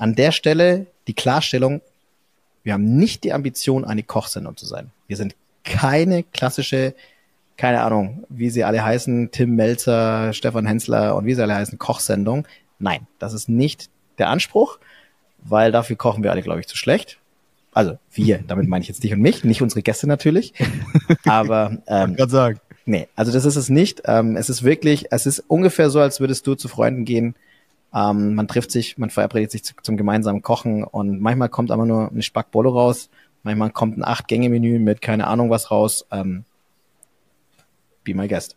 an der Stelle die Klarstellung, wir haben nicht die Ambition, eine Kochsendung zu sein. Wir sind keine klassische, keine Ahnung, wie sie alle heißen, Tim Melzer, Stefan Hensler und wie sie alle heißen, Kochsendung. Nein, das ist nicht der Anspruch, weil dafür kochen wir alle, glaube ich, zu schlecht. Also wir, damit meine ich jetzt dich und mich, nicht unsere Gäste natürlich. Aber gerade sagen. Nee, also das ist es nicht. Es ist ungefähr so, als würdest du zu Freunden gehen. Man trifft sich, man verabredet sich zum gemeinsamen Kochen und manchmal kommt aber nur eine Spackbolo raus, manchmal kommt ein 8-Gänge-Menü mit keine Ahnung was raus. Be my guest.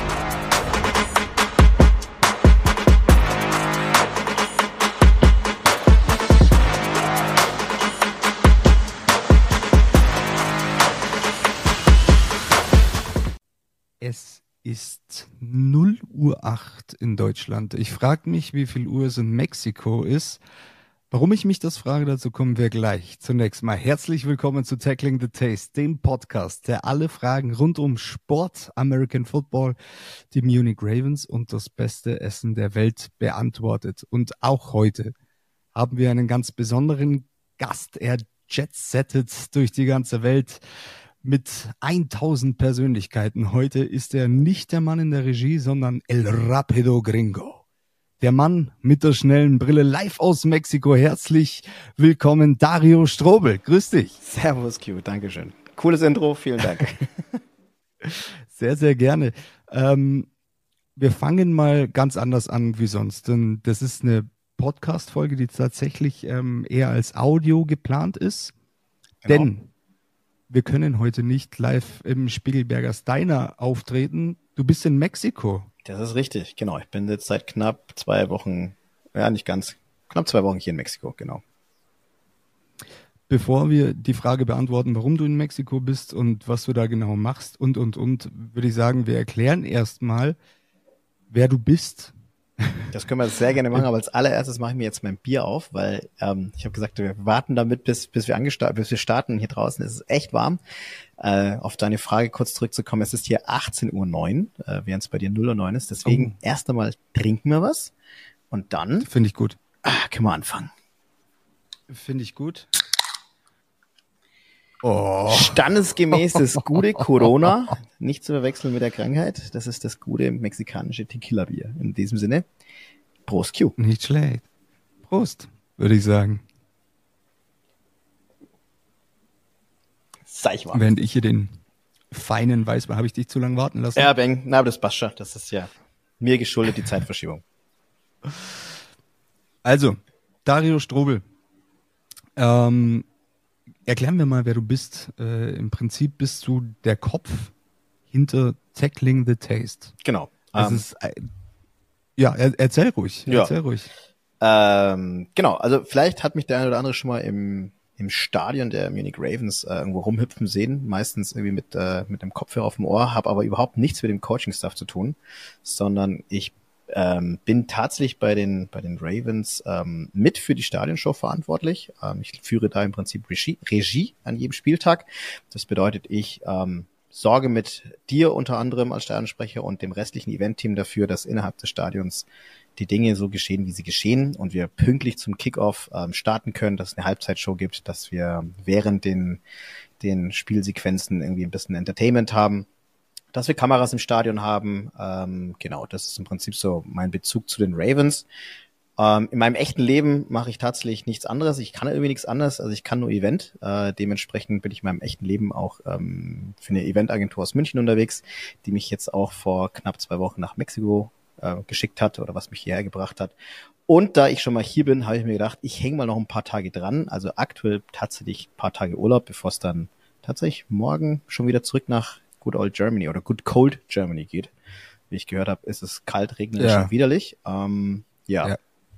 Es ist 0:08 in Deutschland. Ich frage mich, wie viel Uhr es in Mexiko ist. Warum ich mich das frage, dazu kommen wir gleich. Zunächst mal herzlich willkommen zu Tackling the Taste, dem Podcast, der alle Fragen rund um Sport, American Football, die Munich Ravens und das beste Essen der Welt beantwortet. Und auch heute haben wir einen ganz besonderen Gast. Er jet-settet durch die ganze Welt mit 1000 Persönlichkeiten. Heute ist er nicht der Mann in der Regie, sondern El Rapido Gringo. Der Mann mit der schnellen Brille live aus Mexiko. Herzlich willkommen, Dario Strobel. Grüß dich. Servus, Q, Dankeschön. Cooles Intro, vielen Dank. Sehr, sehr gerne. Wir fangen mal ganz anders an wie sonst, denn das ist eine Podcast-Folge, die tatsächlich eher als Audio geplant ist. Genau. Denn wir können heute nicht live im Spiegelberger Steiner auftreten. Du bist in Mexiko. Das ist richtig, genau. Ich bin jetzt seit knapp 2 Wochen, ja nicht ganz, knapp 2 Wochen hier in Mexiko, genau. Bevor wir die Frage beantworten, warum du in Mexiko bist und was du da genau machst und, würde ich sagen, wir erklären erstmal, wer du bist. Das können wir sehr gerne machen, aber als allererstes mache ich mir jetzt mein Bier auf, weil ich habe gesagt, wir warten damit, bis wir starten. Hier draußen ist es echt warm. Auf deine Frage kurz zurückzukommen, es ist hier 18:09 Uhr, während es bei dir 0:09 Uhr ist. Deswegen erst einmal trinken wir was und dann Finde ich gut. Können wir anfangen. Finde ich gut. Standesgemäß das gute Corona, nicht zu verwechseln mit der Krankheit. Das ist das gute mexikanische Tequila-Bier. In diesem Sinne, Prost, Q. Nicht schlecht. Prost, würde ich sagen. Sei ich warm. Während ich hier den feinen Weißwein, habe ich dich zu lange warten lassen? Ja, Beng, na, aber das passt schon. Das ist ja mir geschuldet, die Zeitverschiebung. Also, Dario Strobel. Erklären wir mal, wer du bist. Im Prinzip bist du der Kopf hinter Tackling the Taste. Genau. Erzähl ruhig. Ja. Erzähl ruhig. Genau, also vielleicht hat mich der eine oder andere schon mal im Stadion der Munich Ravens irgendwo rumhüpfen sehen, meistens irgendwie mit dem Kopfhörer auf dem Ohr, habe aber überhaupt nichts mit dem Coaching-Stuff zu tun, sondern ich bin tatsächlich bei den Ravens mit für die Stadionshow verantwortlich. Ich führe da im Prinzip Regie an jedem Spieltag. Das bedeutet, ich sorge mit dir unter anderem als Stadionsprecher und dem restlichen Event-Team dafür, dass innerhalb des Stadions die Dinge so geschehen, wie sie geschehen und wir pünktlich zum Kickoff starten können, dass es eine Halbzeitshow gibt, dass wir während den Spielsequenzen irgendwie ein bisschen Entertainment haben, dass wir Kameras im Stadion haben. Genau, das ist im Prinzip so mein Bezug zu den Ravens. In meinem echten Leben mache ich tatsächlich nichts anderes. Ich kann irgendwie nichts anderes. Also ich kann nur Event. Dementsprechend bin ich in meinem echten Leben auch für eine Eventagentur aus München unterwegs, die mich jetzt auch vor knapp 2 Wochen nach Mexiko geschickt hat oder was mich hierher gebracht hat. Und da ich schon mal hier bin, habe ich mir gedacht, ich hänge mal noch ein paar Tage dran. Also aktuell tatsächlich ein paar Tage Urlaub, bevor es dann tatsächlich morgen schon wieder zurück nach Good Old Germany oder Good Cold Germany geht. Wie ich gehört habe, ist es kalt, regnerisch und widerlich. Ja.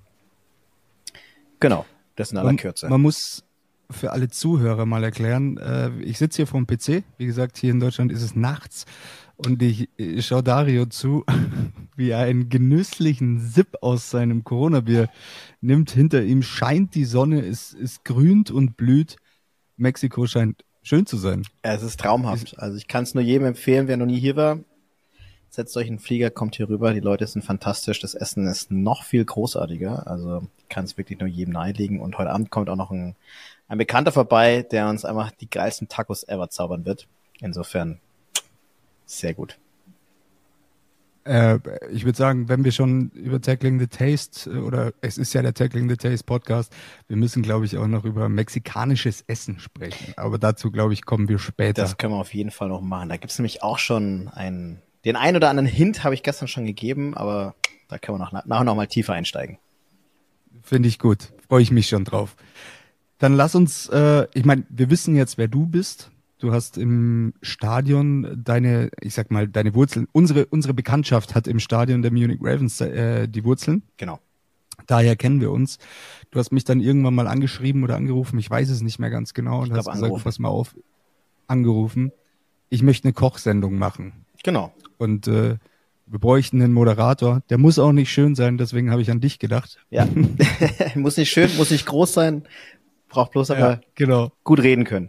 Genau, das in aller Kürze. Man muss für alle Zuhörer mal erklären, ich sitze hier vorm PC, wie gesagt, hier in Deutschland ist es nachts und ich schaue Dario zu, wie er einen genüsslichen Sip aus seinem Corona-Bier nimmt. Hinter ihm scheint die Sonne, es grünt und blüht. Mexiko scheint schön zu sein. Es ist traumhaft. Also ich kann es nur jedem empfehlen, wer noch nie hier war. setzt euch in den Flieger, kommt hier rüber, die Leute sind fantastisch, das Essen ist noch viel großartiger, also ich kann es wirklich nur jedem nahelegen und heute Abend kommt auch noch ein Bekannter vorbei, der uns einfach die geilsten Tacos ever zaubern wird. Insofern sehr gut. Ich würde sagen, wenn wir schon über Tackling the Taste oder es ist ja der Tackling the Taste Podcast, wir müssen, glaube ich, auch noch über mexikanisches Essen sprechen. Aber dazu, glaube ich, kommen wir später. Das können wir auf jeden Fall noch machen. Da gibt es nämlich auch schon den einen oder anderen Hint habe ich gestern schon gegeben, aber da können wir nachher noch mal tiefer einsteigen. Finde ich gut. Freue ich mich schon drauf. Dann lass uns, ich meine, wir wissen jetzt, wer du bist. Du hast im Stadion deine Wurzeln. Unsere Bekanntschaft hat im Stadion der Munich Ravens die Wurzeln. Genau. Daher kennen wir uns. Du hast mich dann irgendwann mal angeschrieben oder angerufen. Ich weiß es nicht mehr ganz genau. Und hast gesagt, pass mal auf, angerufen. Ich möchte eine Kochsendung machen. Genau. Und wir bräuchten einen Moderator. Der muss auch nicht schön sein. Deswegen habe ich an dich gedacht. Ja, muss nicht schön, muss nicht groß sein. Braucht bloß aber gut reden können.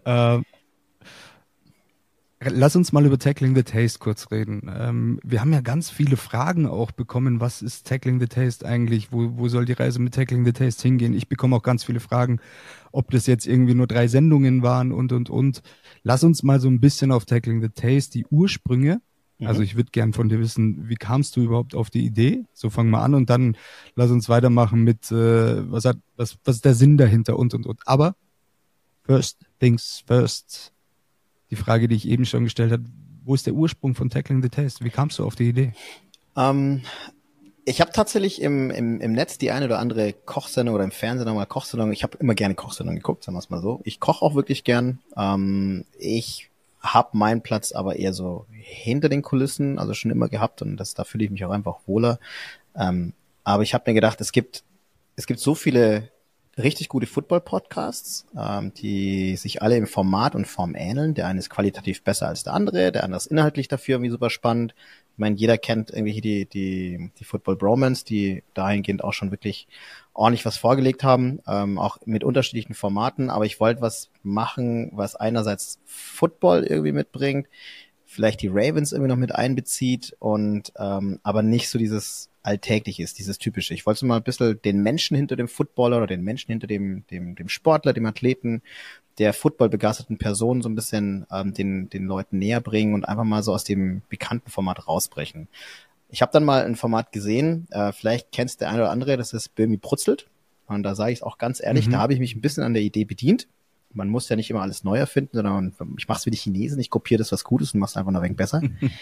Lass uns mal über Tackling the Taste kurz reden. Wir haben ja ganz viele Fragen auch bekommen. Was ist Tackling the Taste eigentlich? Wo soll die Reise mit Tackling the Taste hingehen? Ich bekomme auch ganz viele Fragen, ob das jetzt irgendwie nur 3 Sendungen waren und. Lass uns mal so ein bisschen auf Tackling the Taste, die Ursprünge. Also ich würde gern von dir wissen, wie kamst du überhaupt auf die Idee? So fangen wir an und dann lass uns weitermachen mit, was ist der Sinn dahinter und. Aber first things first. Die Frage, die ich eben schon gestellt habe, wo ist der Ursprung von Tackling the Taste? Wie kamst du auf die Idee? Ich habe tatsächlich im Netz die eine oder andere Kochsendung oder im Fernsehen nochmal Kochsendung. Ich habe immer gerne Kochsendungen geguckt, sagen wir es mal so. Ich koche auch wirklich gern. Ich habe meinen Platz aber eher so hinter den Kulissen, also schon immer gehabt und da fühle ich mich auch einfach wohler. Aber ich habe mir gedacht, es gibt so viele richtig gute Football-Podcasts, die sich alle im Format und Form ähneln. Der eine ist qualitativ besser als der andere ist inhaltlich dafür irgendwie super spannend. Ich meine, jeder kennt irgendwie hier die Football Bromance, die dahingehend auch schon wirklich ordentlich was vorgelegt haben, auch mit unterschiedlichen Formaten. Aber ich wollte was machen, was einerseits Football irgendwie mitbringt, vielleicht die Ravens irgendwie noch mit einbezieht und aber nicht so dieses Alltägliches, dieses Typische. Ich wollte mal ein bisschen den Menschen hinter dem Footballer oder den Menschen hinter dem Sportler, dem Athleten, der Football-begeisterten Person so ein bisschen den Leuten näher bringen und einfach mal so aus dem bekannten Format rausbrechen. Ich habe dann mal ein Format gesehen, vielleicht kennst der eine oder andere, das ist Böhmi brutzelt. Und da sage ich es auch ganz ehrlich, da habe ich mich ein bisschen an der Idee bedient. Man muss ja nicht immer alles neu erfinden, sondern ich mache es wie die Chinesen, ich kopiere das, was gut ist und mache es einfach noch ein wenig besser.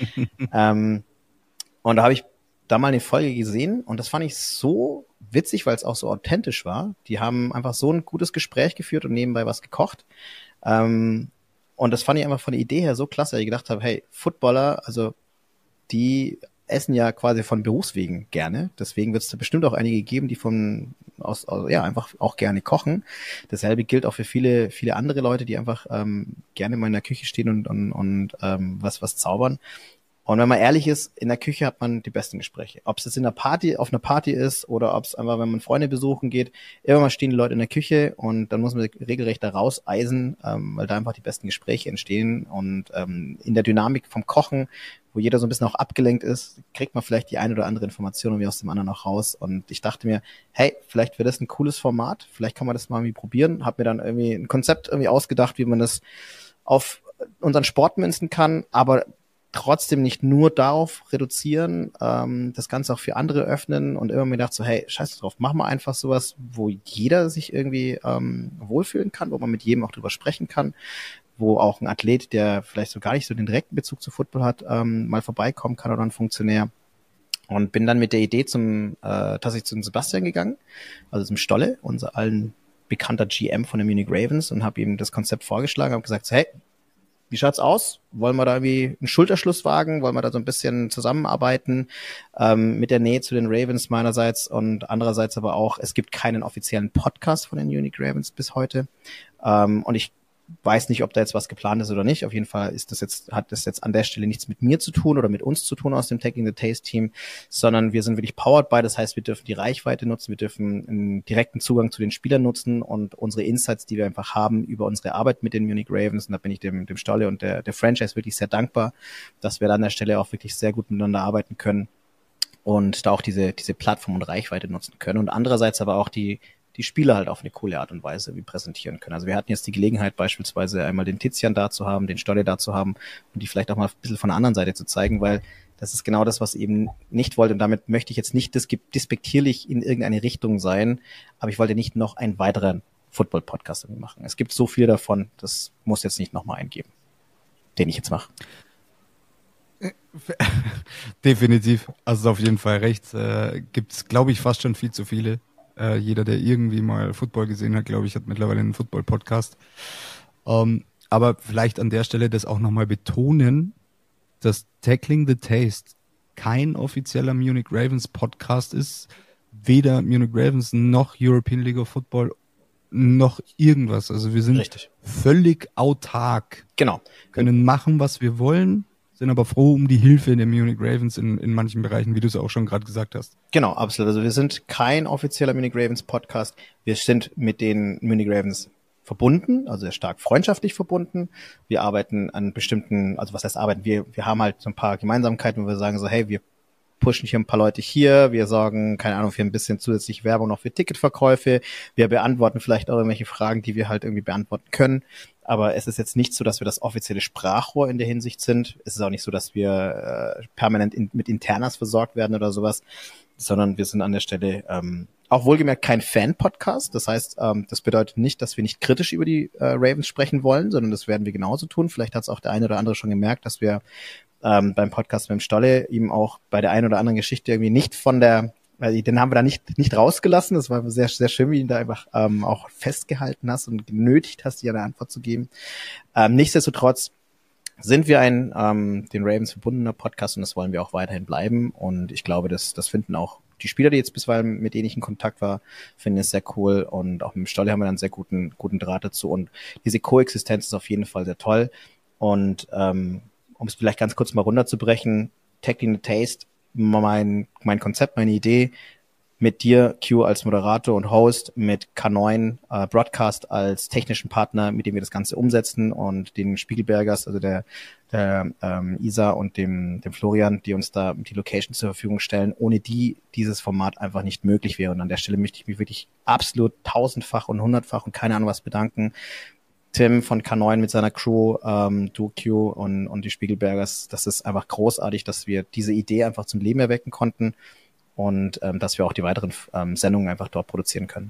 Und da habe ich da mal eine Folge gesehen und das fand ich so witzig, weil es auch so authentisch war. Die haben einfach so ein gutes Gespräch geführt und nebenbei was gekocht. Und das fand ich einfach von der Idee her so klasse, dass ich gedacht habe, hey, Footballer, also die essen ja quasi von Berufswegen gerne. Deswegen wird es da bestimmt auch einige geben, die einfach auch gerne kochen. Dasselbe gilt auch für viele andere Leute, die einfach gerne mal in der Küche stehen und was zaubern. Und wenn man ehrlich ist, in der Küche hat man die besten Gespräche. Ob es jetzt auf einer Party ist oder ob es einfach, wenn man Freunde besuchen geht, immer mal stehen die Leute in der Küche und dann muss man regelrecht da rauseisen, weil da einfach die besten Gespräche entstehen. Und in der Dynamik vom Kochen, wo jeder so ein bisschen auch abgelenkt ist, kriegt man vielleicht die eine oder andere Information irgendwie aus dem anderen noch raus. Und ich dachte mir, hey, vielleicht wäre das ein cooles Format, vielleicht kann man das mal irgendwie probieren. Hab mir dann irgendwie ein Konzept irgendwie ausgedacht, wie man das auf unseren Sport münzen kann, aber trotzdem nicht nur darauf reduzieren, das Ganze auch für andere öffnen und immer mir gedacht so, hey, scheiß drauf, mach mal einfach sowas, wo jeder sich irgendwie wohlfühlen kann, wo man mit jedem auch drüber sprechen kann, wo auch ein Athlet, der vielleicht so gar nicht so den direkten Bezug zu Football hat, mal vorbeikommen kann oder ein Funktionär. Und bin dann mit der Idee tatsächlich zum Sebastian gegangen, also zum Stolle, unser allen bekannter GM von den Munich Ravens und habe ihm das Konzept vorgeschlagen, habe gesagt, so, hey, wie schaut's aus? Wollen wir da irgendwie einen Schulterschluss wagen? Wollen wir da so ein bisschen zusammenarbeiten mit der Nähe zu den Ravens meinerseits und andererseits aber auch, es gibt keinen offiziellen Podcast von den Munich Ravens bis heute. Und ich weiß nicht, ob da jetzt was geplant ist oder nicht. Auf jeden Fall hat das jetzt an der Stelle nichts mit mir zu tun oder mit uns zu tun aus dem Tackling the Taste Team, sondern wir sind wirklich powered by. Das heißt, wir dürfen die Reichweite nutzen, wir dürfen einen direkten Zugang zu den Spielern nutzen und unsere Insights, die wir einfach haben über unsere Arbeit mit den Munich Ravens. Und da bin ich dem Stolle und der Franchise wirklich sehr dankbar, dass wir da an der Stelle auch wirklich sehr gut miteinander arbeiten können und da auch diese Plattform und Reichweite nutzen können. Und andererseits aber auch die Spieler halt auf eine coole Art und Weise wie präsentieren können. Also wir hatten jetzt die Gelegenheit, beispielsweise einmal den Tizian da zu haben, den Stolle da zu haben und die vielleicht auch mal ein bisschen von der anderen Seite zu zeigen, weil das ist genau das, was ich eben nicht wollte. Und damit möchte ich jetzt nicht despektierlich in irgendeine Richtung sein, aber ich wollte nicht noch einen weiteren Football-Podcast machen. Es gibt so viel davon, das muss jetzt nicht nochmal eingeben, den ich jetzt mache. Definitiv, also auf jeden Fall recht. Gibt es, glaube ich, fast schon viel zu viele. Jeder, der irgendwie mal Football gesehen hat, glaube ich, hat mittlerweile einen Football-Podcast. Aber vielleicht an der Stelle das auch nochmal betonen, dass Tackling the Taste kein offizieller Munich Ravens Podcast ist. Weder Munich Ravens noch European League of Football noch irgendwas. Also wir sind Richtig. Völlig autark. Genau. Können machen, was wir wollen, sind aber froh um die Hilfe der Munich Ravens in manchen Bereichen, wie du es auch schon gerade gesagt hast. Genau, absolut. Also wir sind kein offizieller Munich Ravens Podcast. Wir sind mit den Munich Ravens verbunden, also sehr stark freundschaftlich verbunden. Wir arbeiten an bestimmten, also was heißt arbeiten? Wir haben halt so ein paar Gemeinsamkeiten, wo wir sagen so, hey, wir pushen hier ein paar Leute hier, wir sorgen, keine Ahnung, für ein bisschen zusätzlich Werbung noch für Ticketverkäufe, wir beantworten vielleicht auch irgendwelche Fragen, die wir halt irgendwie beantworten können, aber es ist jetzt nicht so, dass wir das offizielle Sprachrohr in der Hinsicht sind, es ist auch nicht so, dass wir permanent mit Internas versorgt werden oder sowas, sondern wir sind an der Stelle auch wohlgemerkt kein Fan-Podcast, das heißt, das bedeutet nicht, dass wir nicht kritisch über die Ravens sprechen wollen, sondern das werden wir genauso tun, vielleicht hat es auch der eine oder andere schon gemerkt, dass wir beim Podcast mit dem Stolle ihm auch bei der einen oder anderen Geschichte irgendwie nicht den haben wir da nicht rausgelassen. Das war sehr, sehr schön, wie ihn da einfach auch festgehalten hast und genötigt hast, dir eine Antwort zu geben. Nichtsdestotrotz sind wir ein den Ravens verbundener Podcast und das wollen wir auch weiterhin bleiben. Und ich glaube, das finden auch die Spieler, die jetzt bisweilen mit denen ich in Kontakt war, finden es sehr cool. Und auch mit dem Stolle haben wir dann sehr guten Draht dazu. Und diese Koexistenz ist auf jeden Fall sehr toll. Und um es vielleicht ganz kurz mal runterzubrechen, Tackling the Taste, mein Konzept, meine Idee, mit dir, Q, als Moderator und Host, mit K9 Broadcast als technischen Partner, mit dem wir das Ganze umsetzen und den Spiegelbergers, also der Isa und dem Florian, die uns da die Location zur Verfügung stellen, ohne die dieses Format einfach nicht möglich wäre. Und an der Stelle möchte ich mich wirklich absolut tausendfach und hundertfach und keine Ahnung was bedanken. Tim von K9 mit seiner Crew, du Q und die Spiegelbergers, das ist einfach großartig, dass wir diese Idee einfach zum Leben erwecken konnten und dass wir auch die weiteren Sendungen einfach dort produzieren können.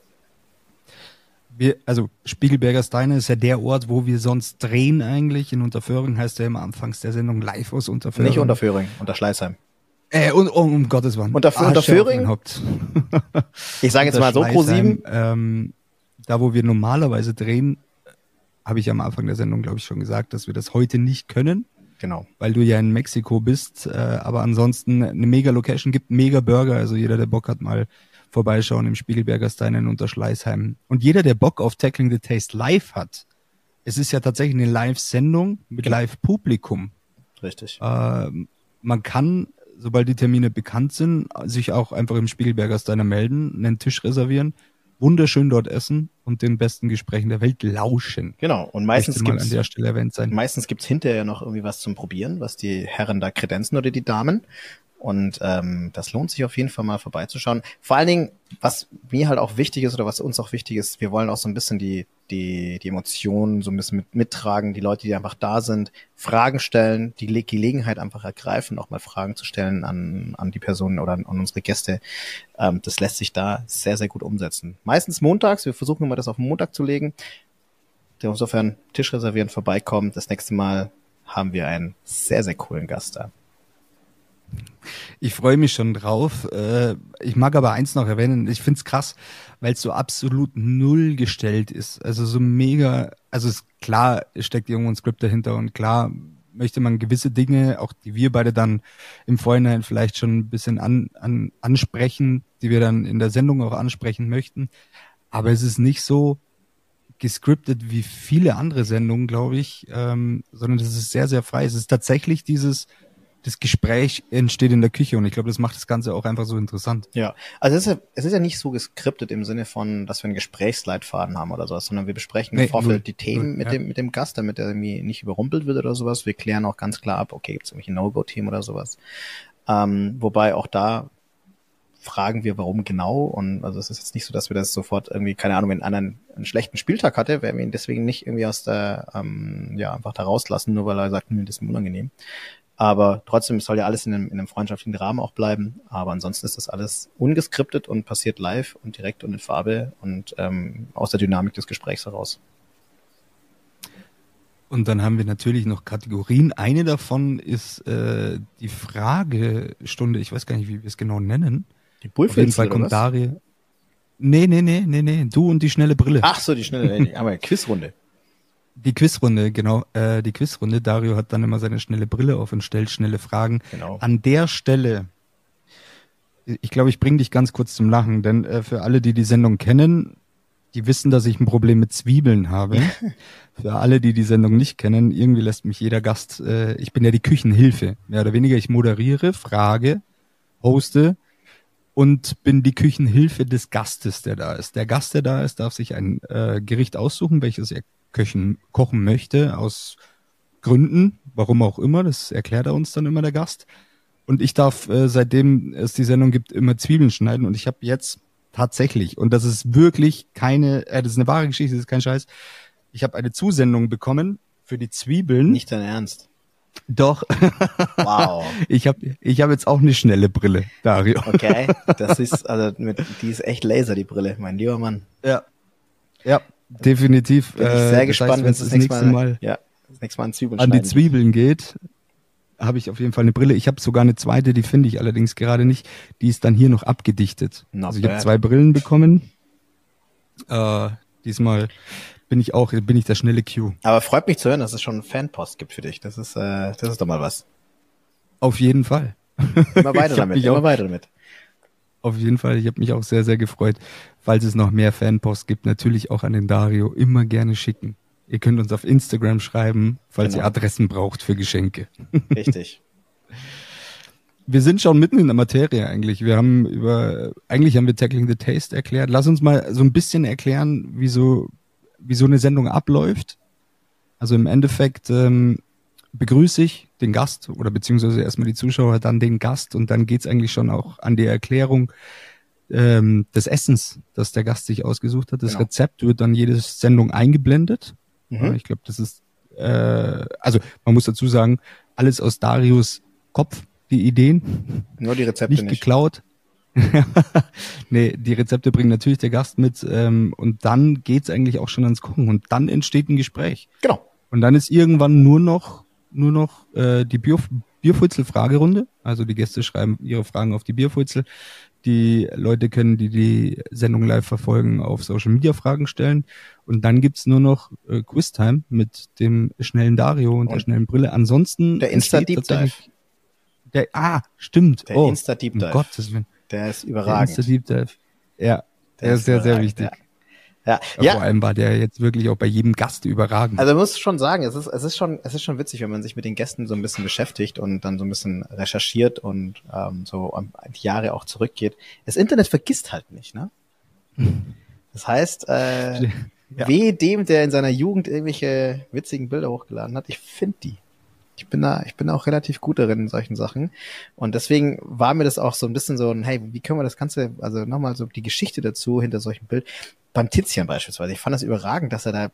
Also Spiegelberger Steine ist ja der Ort, wo wir sonst drehen eigentlich. In Unterföhring heißt ja immer anfangs der Sendung live aus Unterföhring. Nicht Unterföhring, unter Schleißheim. Um Gottes Willen. Unterföhring? Ich sage jetzt mal so Pro7. Da, wo wir normalerweise drehen, habe ich am Anfang der Sendung, glaube ich, schon gesagt, dass wir das heute nicht können. Genau. Weil du ja in Mexiko bist. Aber ansonsten eine mega Location, gibt mega Burger. Also jeder, der Bock hat, mal vorbeischauen im Spiegelberger Stein in Unterschleißheim. Und jeder, der Bock auf Tackling the Taste live hat, es ist ja tatsächlich eine Live-Sendung mit Live-Publikum. Richtig. Man kann, sobald die Termine bekannt sind, sich auch einfach im Spiegelberger Steiner melden, einen Tisch reservieren, wunderschön dort essen und den besten Gesprächen der Welt lauschen. Genau. Und meistens an der Stelle erwähnt sein. Meistens gibt's hinterher noch irgendwie was zum Probieren, was die Herren da kredenzen oder die Damen. Und das lohnt sich auf jeden Fall mal vorbeizuschauen. Vor allen Dingen, was mir halt auch wichtig ist oder was uns auch wichtig ist, wir wollen auch so ein bisschen die Emotionen so ein bisschen mittragen, die Leute, die einfach da sind, Fragen stellen, die Gelegenheit einfach ergreifen, auch mal Fragen zu stellen an die Personen oder an unsere Gäste. Das lässt sich da sehr, sehr gut umsetzen. Meistens montags, wir versuchen immer das auf den Montag zu legen. Insofern Tisch reservieren, vorbeikommen. Das nächste Mal haben wir einen sehr, sehr coolen Gast da. Ich freue mich schon drauf. Ich mag aber eins noch erwähnen. Ich find's krass, weil es so absolut null gestellt ist. Also so mega, also ist klar, es steckt irgendwo ein Skript dahinter und klar möchte man gewisse Dinge, auch die wir beide dann im Vorhinein vielleicht schon ein bisschen ansprechen, die wir dann in der Sendung auch ansprechen möchten. Aber es ist nicht so, gescriptet wie viele andere Sendungen, glaube ich, sondern das ist sehr, sehr frei. Es ist tatsächlich das Gespräch entsteht in der Küche und ich glaube, das macht das Ganze auch einfach so interessant. Ja, also es ist ja nicht so geskriptet im Sinne von, dass wir einen Gesprächsleitfaden haben oder sowas, sondern wir besprechen im Vorfeld die Themen mit dem Gast, damit er irgendwie nicht überrumpelt wird oder sowas. Wir klären auch ganz klar ab, okay, gibt es irgendwelche No-Go-Themen oder sowas. Wobei auch da fragen wir, warum genau, und also es ist jetzt nicht so, dass wir das sofort irgendwie, keine Ahnung, wenn einer einen schlechten Spieltag hatte, werden wir ihn deswegen nicht irgendwie aus der, einfach da rauslassen, nur weil er sagt, das ist mir unangenehm. Aber trotzdem soll ja alles in einem freundschaftlichen Rahmen auch bleiben. Aber ansonsten ist das alles ungeskriptet und passiert live und direkt und in Farbe und aus der Dynamik des Gesprächs heraus. Und dann haben wir natürlich noch Kategorien. Eine davon ist die Fragestunde. Ich weiß gar nicht, wie wir es genau nennen. Die Bullfilze, auf jeden Fall kommt Daria. Nee. Du und die schnelle Brille. Ach so, die schnelle, aber Quizrunde. Die Quizrunde, genau. Die Quizrunde. Dario hat dann immer seine schnelle Brille auf und stellt schnelle Fragen. Genau. An der Stelle, ich glaube, ich bringe dich ganz kurz zum Lachen, denn für alle, die die Sendung kennen, die wissen, dass ich ein Problem mit Zwiebeln habe. Für alle, die die Sendung nicht kennen, irgendwie lässt mich jeder Gast, ich bin ja die Küchenhilfe, mehr oder weniger. Ich moderiere, frage, hoste und bin die Küchenhilfe des Gastes, der da ist. Der Gast, der da ist, darf sich ein Gericht aussuchen, welches er kochen möchte, aus Gründen, warum auch immer, das erklärt er uns dann immer, der Gast. Und ich darf, seitdem es die Sendung gibt, immer Zwiebeln schneiden und ich habe jetzt tatsächlich, und das ist wirklich das ist eine wahre Geschichte, das ist kein Scheiß, ich habe eine Zusendung bekommen für die Zwiebeln. Nicht dein Ernst? Doch. Wow. Ich hab jetzt auch eine schnelle Brille, Dario. Okay, die ist echt Laser, die Brille, mein lieber Mann. Ja, definitiv. Bin ich sehr gespannt, wenn es das nächste Mal an Zwiebeln an die Zwiebeln geht, habe ich auf jeden Fall eine Brille. Ich habe sogar eine zweite, die finde ich allerdings gerade nicht. Die ist dann hier noch abgedichtet. Also ich habe 2 Brillen bekommen. Diesmal bin ich der schnelle Q. Aber freut mich zu hören, dass es schon Fanpost gibt für dich. Das ist doch mal was. Auf jeden Fall. Immer weiter damit. Auf jeden Fall, ich habe mich auch sehr, sehr gefreut. Falls es noch mehr Fanpost gibt, natürlich auch an den Dario immer gerne schicken. Ihr könnt uns auf Instagram schreiben, falls ihr Adressen braucht für Geschenke. Richtig. Wir sind schon mitten in der Materie eigentlich. Eigentlich haben wir Tackling the Taste erklärt. Lass uns mal so ein bisschen erklären, wie so eine Sendung abläuft. Also im Endeffekt begrüße ich den Gast oder beziehungsweise erstmal die Zuschauer, dann den Gast und dann geht's eigentlich schon auch an die Erklärung des Essens, das der Gast sich ausgesucht hat. Das Rezept wird dann jede Sendung eingeblendet. Ja, ich glaube, das ist, also man muss dazu sagen, alles aus Darius Kopf, die Ideen. Nur die Rezepte nicht. Geklaut. Nee, die Rezepte bringt natürlich der Gast mit und dann geht's eigentlich auch schon ans Kochen und dann entsteht ein Gespräch. Genau. Und dann ist irgendwann nur noch die Bierfutzel-Fragerunde. Also die Gäste schreiben ihre Fragen auf die Bierfutzel. Die Leute können, die Sendung live verfolgen, auf Social Media Fragen stellen. Und dann gibt's nur noch Quiztime mit dem schnellen Dario und der schnellen Brille. Ansonsten der Insta-Deep Dive. Stimmt. Der Insta-Deep Dive. Um Gottes Willen. Der ist überragend. Der Insta-Deep Dive. Ja, der ist sehr, sehr wichtig. Ja. Vor allem war der jetzt wirklich auch bei jedem Gast überragend. Also man muss schon sagen, es ist schon witzig, wenn man sich mit den Gästen so ein bisschen beschäftigt und dann so ein bisschen recherchiert und so an die Jahre auch zurückgeht. Das Internet vergisst halt nicht, ne? Das heißt, wehe dem, der in seiner Jugend irgendwelche witzigen Bilder hochgeladen hat, ich finde die. Ich bin da auch relativ gut darin in solchen Sachen. Und deswegen war mir das auch so ein bisschen so ein, hey, wie können wir das Ganze, also nochmal so die Geschichte dazu hinter solchen Bild. Beim Tizian beispielsweise. Ich fand das überragend, dass er da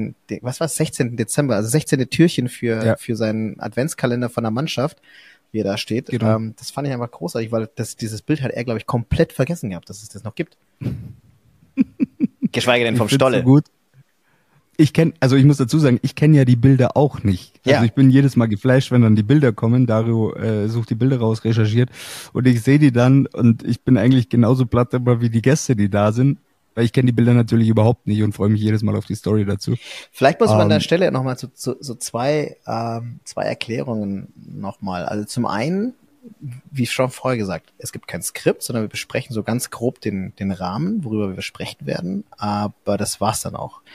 16. Dezember, also 16. Türchen für seinen Adventskalender von der Mannschaft, wie er da steht. Genau. Das fand ich einfach großartig, weil dieses Bild hat er, glaube ich, komplett vergessen gehabt, dass es das noch gibt. Geschweige denn vom Stolle. So gut. Ich muss dazu sagen, ich kenne ja die Bilder auch nicht. Also ich bin jedes Mal geflasht, wenn dann die Bilder kommen. Dario sucht die Bilder raus, recherchiert und ich sehe die dann und ich bin eigentlich genauso platt immer wie die Gäste, die da sind. Weil ich kenne die Bilder natürlich überhaupt nicht und freue mich jedes Mal auf die Story dazu. Vielleicht muss man an der Stelle nochmal so zwei Erklärungen nochmal. Also zum einen, wie schon vorher gesagt, es gibt kein Skript, sondern wir besprechen so ganz grob den Rahmen, worüber wir sprechen werden. Aber das war's dann auch.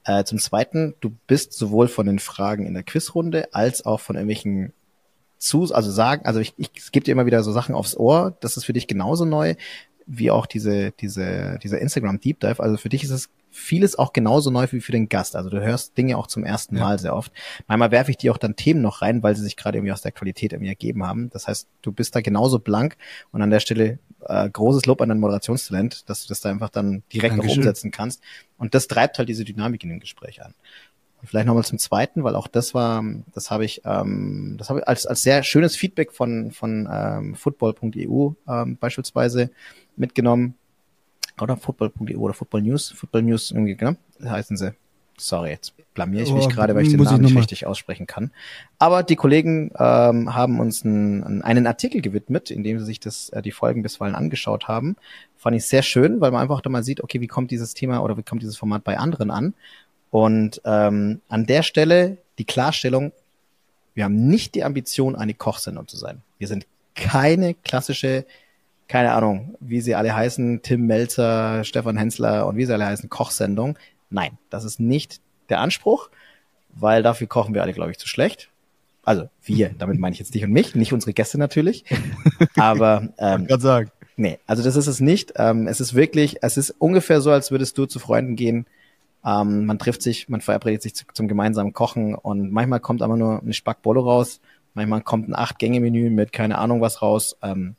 Zum Zweiten, du bist sowohl von den Fragen in der Quizrunde als auch von irgendwelchen ich gebe dir immer wieder so Sachen aufs Ohr, das ist für dich genauso neu, wie auch dieser Instagram Deep Dive. Also für dich ist es vieles auch genauso neu wie für den Gast. Also du hörst Dinge auch zum ersten Mal sehr oft. Manchmal werfe ich dir auch dann Themen noch rein, weil sie sich gerade irgendwie aus der Qualität irgendwie ergeben haben. Das heißt, du bist da genauso blank und an der Stelle großes Lob an dein Moderationstalent, dass du das da einfach dann direkt auch umsetzen kannst. Und das treibt halt diese Dynamik in dem Gespräch an. Und vielleicht nochmal zum Zweiten, weil auch das habe ich als sehr schönes Feedback von football.eu beispielsweise mitgenommen. Oder football.eu oder Football News irgendwie, genau, heißen sie. Sorry, jetzt blamier ich mich gerade, weil ich den Namen nicht richtig aussprechen kann. Aber die Kollegen haben uns einen Artikel gewidmet, in dem sie sich die Folgen bisweilen angeschaut haben. Fand ich sehr schön, weil man einfach da mal sieht, okay, wie kommt dieses Thema oder wie kommt dieses Format bei anderen an? Und an der Stelle die Klarstellung, wir haben nicht die Ambition, eine Kochsendung zu sein. Wir sind keine klassische, keine Ahnung, wie sie alle heißen, Tim Melzer, Stefan Hensler und wie sie alle heißen, Kochsendung. Nein, das ist nicht der Anspruch, weil dafür kochen wir alle, glaube ich, zu schlecht. Also wir, damit meine ich jetzt dich und mich, nicht unsere Gäste natürlich. Aber gerade sagen. Nee, also das ist es nicht. Es ist ungefähr so, als würdest du zu Freunden gehen. Man trifft sich, man verabredet sich zum gemeinsamen Kochen und manchmal kommt aber nur eine Spackbolo raus, manchmal kommt ein 8-Gänge-Menü mit keine Ahnung was raus.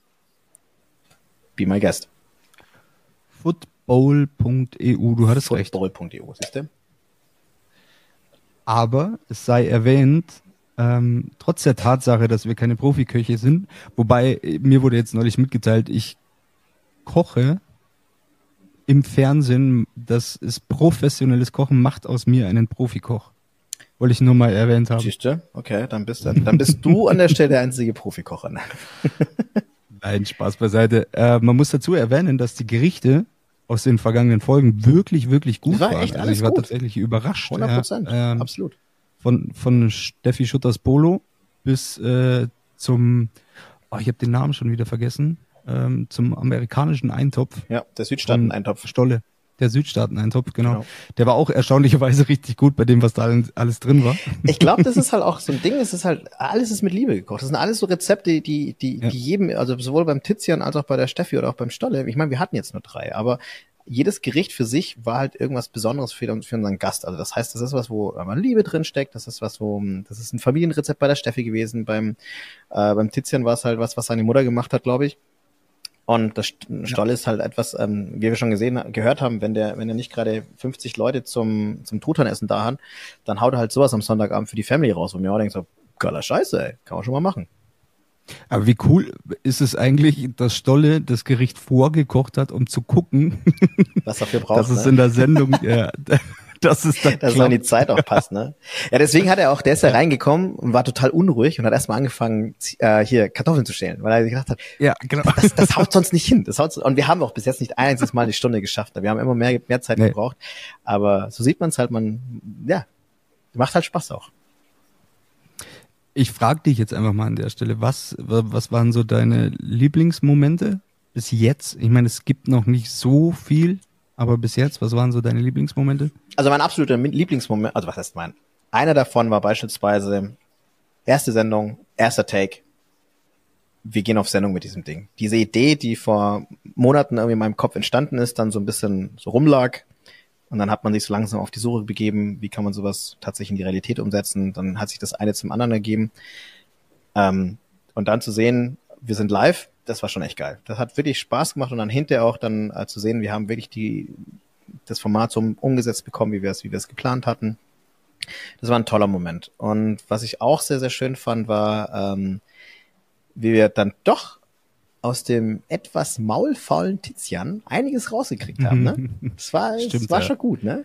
Be my guest. Football.eu, du hattest recht. Football.eu, siehst du? Aber es sei erwähnt, trotz der Tatsache, dass wir keine Profiköche sind, wobei mir wurde jetzt neulich mitgeteilt, ich koche im Fernsehen, das ist professionelles Kochen, macht aus mir einen Profikoch. Wollte ich nur mal erwähnt haben. Siehst du? Okay, dann bist du an der Stelle der einzige Profikocher. Nein, Spaß beiseite. Man muss dazu erwähnen, dass die Gerichte aus den vergangenen Folgen wirklich, wirklich gut waren. Echt also ich war tatsächlich überrascht. 100%, absolut. Von Steffi Schutters Polo bis zum, ich habe den Namen schon wieder vergessen, zum amerikanischen Eintopf. Ja, der Südstaaten-Eintopf. Stolle. Der Südstaaten-Eintopf, genau. Der war auch erstaunlicherweise richtig gut bei dem, was da alles drin war. Ich glaube, das ist halt auch so ein Ding, alles ist mit Liebe gekocht. Das sind alles so Rezepte, die jedem, also sowohl beim Tizian als auch bei der Steffi oder auch beim Stolle, ich meine, wir hatten jetzt nur 3, aber jedes Gericht für sich war halt irgendwas Besonderes für unseren Gast. Also das heißt, das ist was, wo mal Liebe drin steckt, das ist ein Familienrezept bei der Steffi gewesen, beim Tizian war es halt was seine Mutter gemacht hat, glaube ich. Und das Stolle ist halt etwas, wie wir schon gehört haben, wenn der nicht gerade 50 Leute zum Truthahnessen da hat, dann haut er halt sowas am Sonntagabend für die Family raus, wo mir auch denkt so, geiler Scheiße, ey, kann man schon mal machen. Aber wie cool ist es eigentlich, dass Stolle das Gericht vorgekocht hat, um zu gucken, was dafür braucht, dass es in der Sendung, dass es an die Zeit auch passt, ne? Ja, deswegen der ist ja reingekommen und war total unruhig und hat erstmal angefangen, hier Kartoffeln zu schälen, weil er gedacht hat, ja, genau. Das haut sonst nicht hin. Und wir haben auch bis jetzt nicht ein einziges Mal eine Stunde geschafft. Wir haben immer mehr Zeit gebraucht. Aber so sieht man es halt, macht halt Spaß auch. Ich frage dich jetzt einfach mal an der Stelle, was waren so deine Lieblingsmomente bis jetzt? Ich meine, es gibt noch nicht so viel, aber bis jetzt, was waren so deine Lieblingsmomente? Also mein absoluter Lieblingsmoment, also was heißt mein? Einer davon war beispielsweise erste Sendung, erster Take. Wir gehen auf Sendung mit diesem Ding. Diese Idee, die vor Monaten irgendwie in meinem Kopf entstanden ist, dann so ein bisschen so rumlag. Und dann hat man sich so langsam auf die Suche begeben, wie kann man sowas tatsächlich in die Realität umsetzen. Dann hat sich das eine zum anderen ergeben. Und dann zu sehen, wir sind live, das war schon echt geil. Das hat wirklich Spaß gemacht und dann hinterher auch dann zu sehen, wir haben wirklich das Format so umgesetzt bekommen, wie wir es geplant hatten. Das war ein toller Moment. Und was ich auch sehr, sehr schön fand, war, wie wir dann doch aus dem etwas maulfaulen Tizian einiges rausgekriegt haben, ne? Das war schon gut, ne?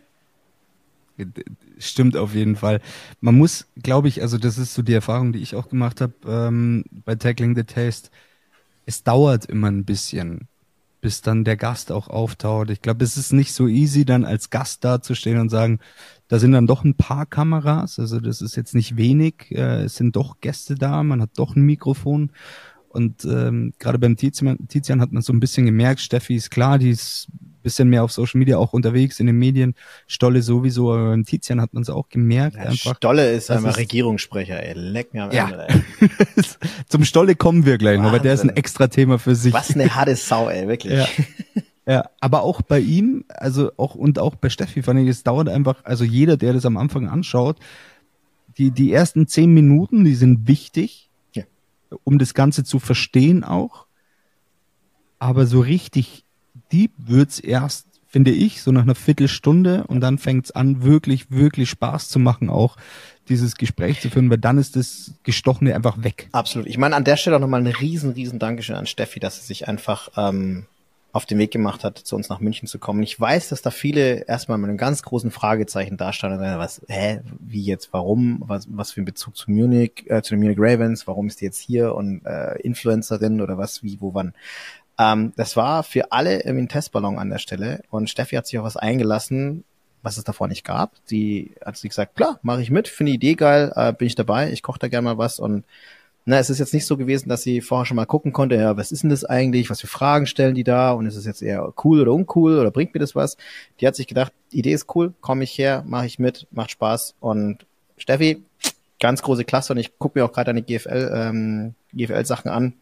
Stimmt auf jeden Fall. Man muss, glaube ich, also das ist so die Erfahrung, die ich auch gemacht habe bei Tackling the Taste. Es dauert immer ein bisschen, bis dann der Gast auch auftaucht. Ich glaube, es ist nicht so easy, dann als Gast dazustehen und sagen, da sind dann doch ein paar Kameras, also das ist jetzt nicht wenig, es sind doch Gäste da, man hat doch ein Mikrofon und gerade beim Tizian hat man so ein bisschen gemerkt, Steffi ist klar, die ist bisschen mehr auf Social Media auch unterwegs, in den Medien. Stolle sowieso, aber beim Tizian hat man es auch gemerkt. Ja, einfach. Stolle ist einfach Regierungssprecher, ey. Leck mir am Ende, ey. Zum Stolle kommen wir gleich noch, aber der ist ein extra Thema für sich. Was eine harte Sau, ey, wirklich. Ja. Ja, aber auch bei ihm, also auch bei Steffi fand ich, es dauert einfach, also jeder, der das am Anfang anschaut, die ersten 10 Minuten, die sind wichtig, ja, um das Ganze zu verstehen auch. Aber so richtig deep wird's erst, finde ich, so nach einer Viertelstunde und dann fängt's an, wirklich, wirklich Spaß zu machen, auch dieses Gespräch zu führen, weil dann ist das Gestochene einfach weg. Absolut. Ich meine, an der Stelle auch nochmal ein riesen Dankeschön an Steffi, dass sie sich einfach auf den Weg gemacht hat, zu uns nach München zu kommen. Ich weiß, dass da viele erstmal mit einem ganz großen Fragezeichen dastanden und sagen, wie jetzt, warum, was für ein Bezug zu Munich, zu den Munich Ravens, warum ist die jetzt hier und Influencerin oder was, wie, wo, wann. Das war für alle irgendwie ein Testballon an der Stelle und Steffi hat sich auf was eingelassen, was es davor nicht gab. Die hat sich gesagt, klar, mache ich mit, finde die Idee geil, bin ich dabei, ich koche da gerne mal was und es ist jetzt nicht so gewesen, dass sie vorher schon mal gucken konnte, ja, was ist denn das eigentlich, was für Fragen stellen die da und ist es jetzt eher cool oder uncool oder bringt mir das was? Die hat sich gedacht, die Idee ist cool, komme ich her, mache ich mit, macht Spaß und Steffi, ganz große Klasse und ich gucke mir auch gerade eine GFL-Sachen an.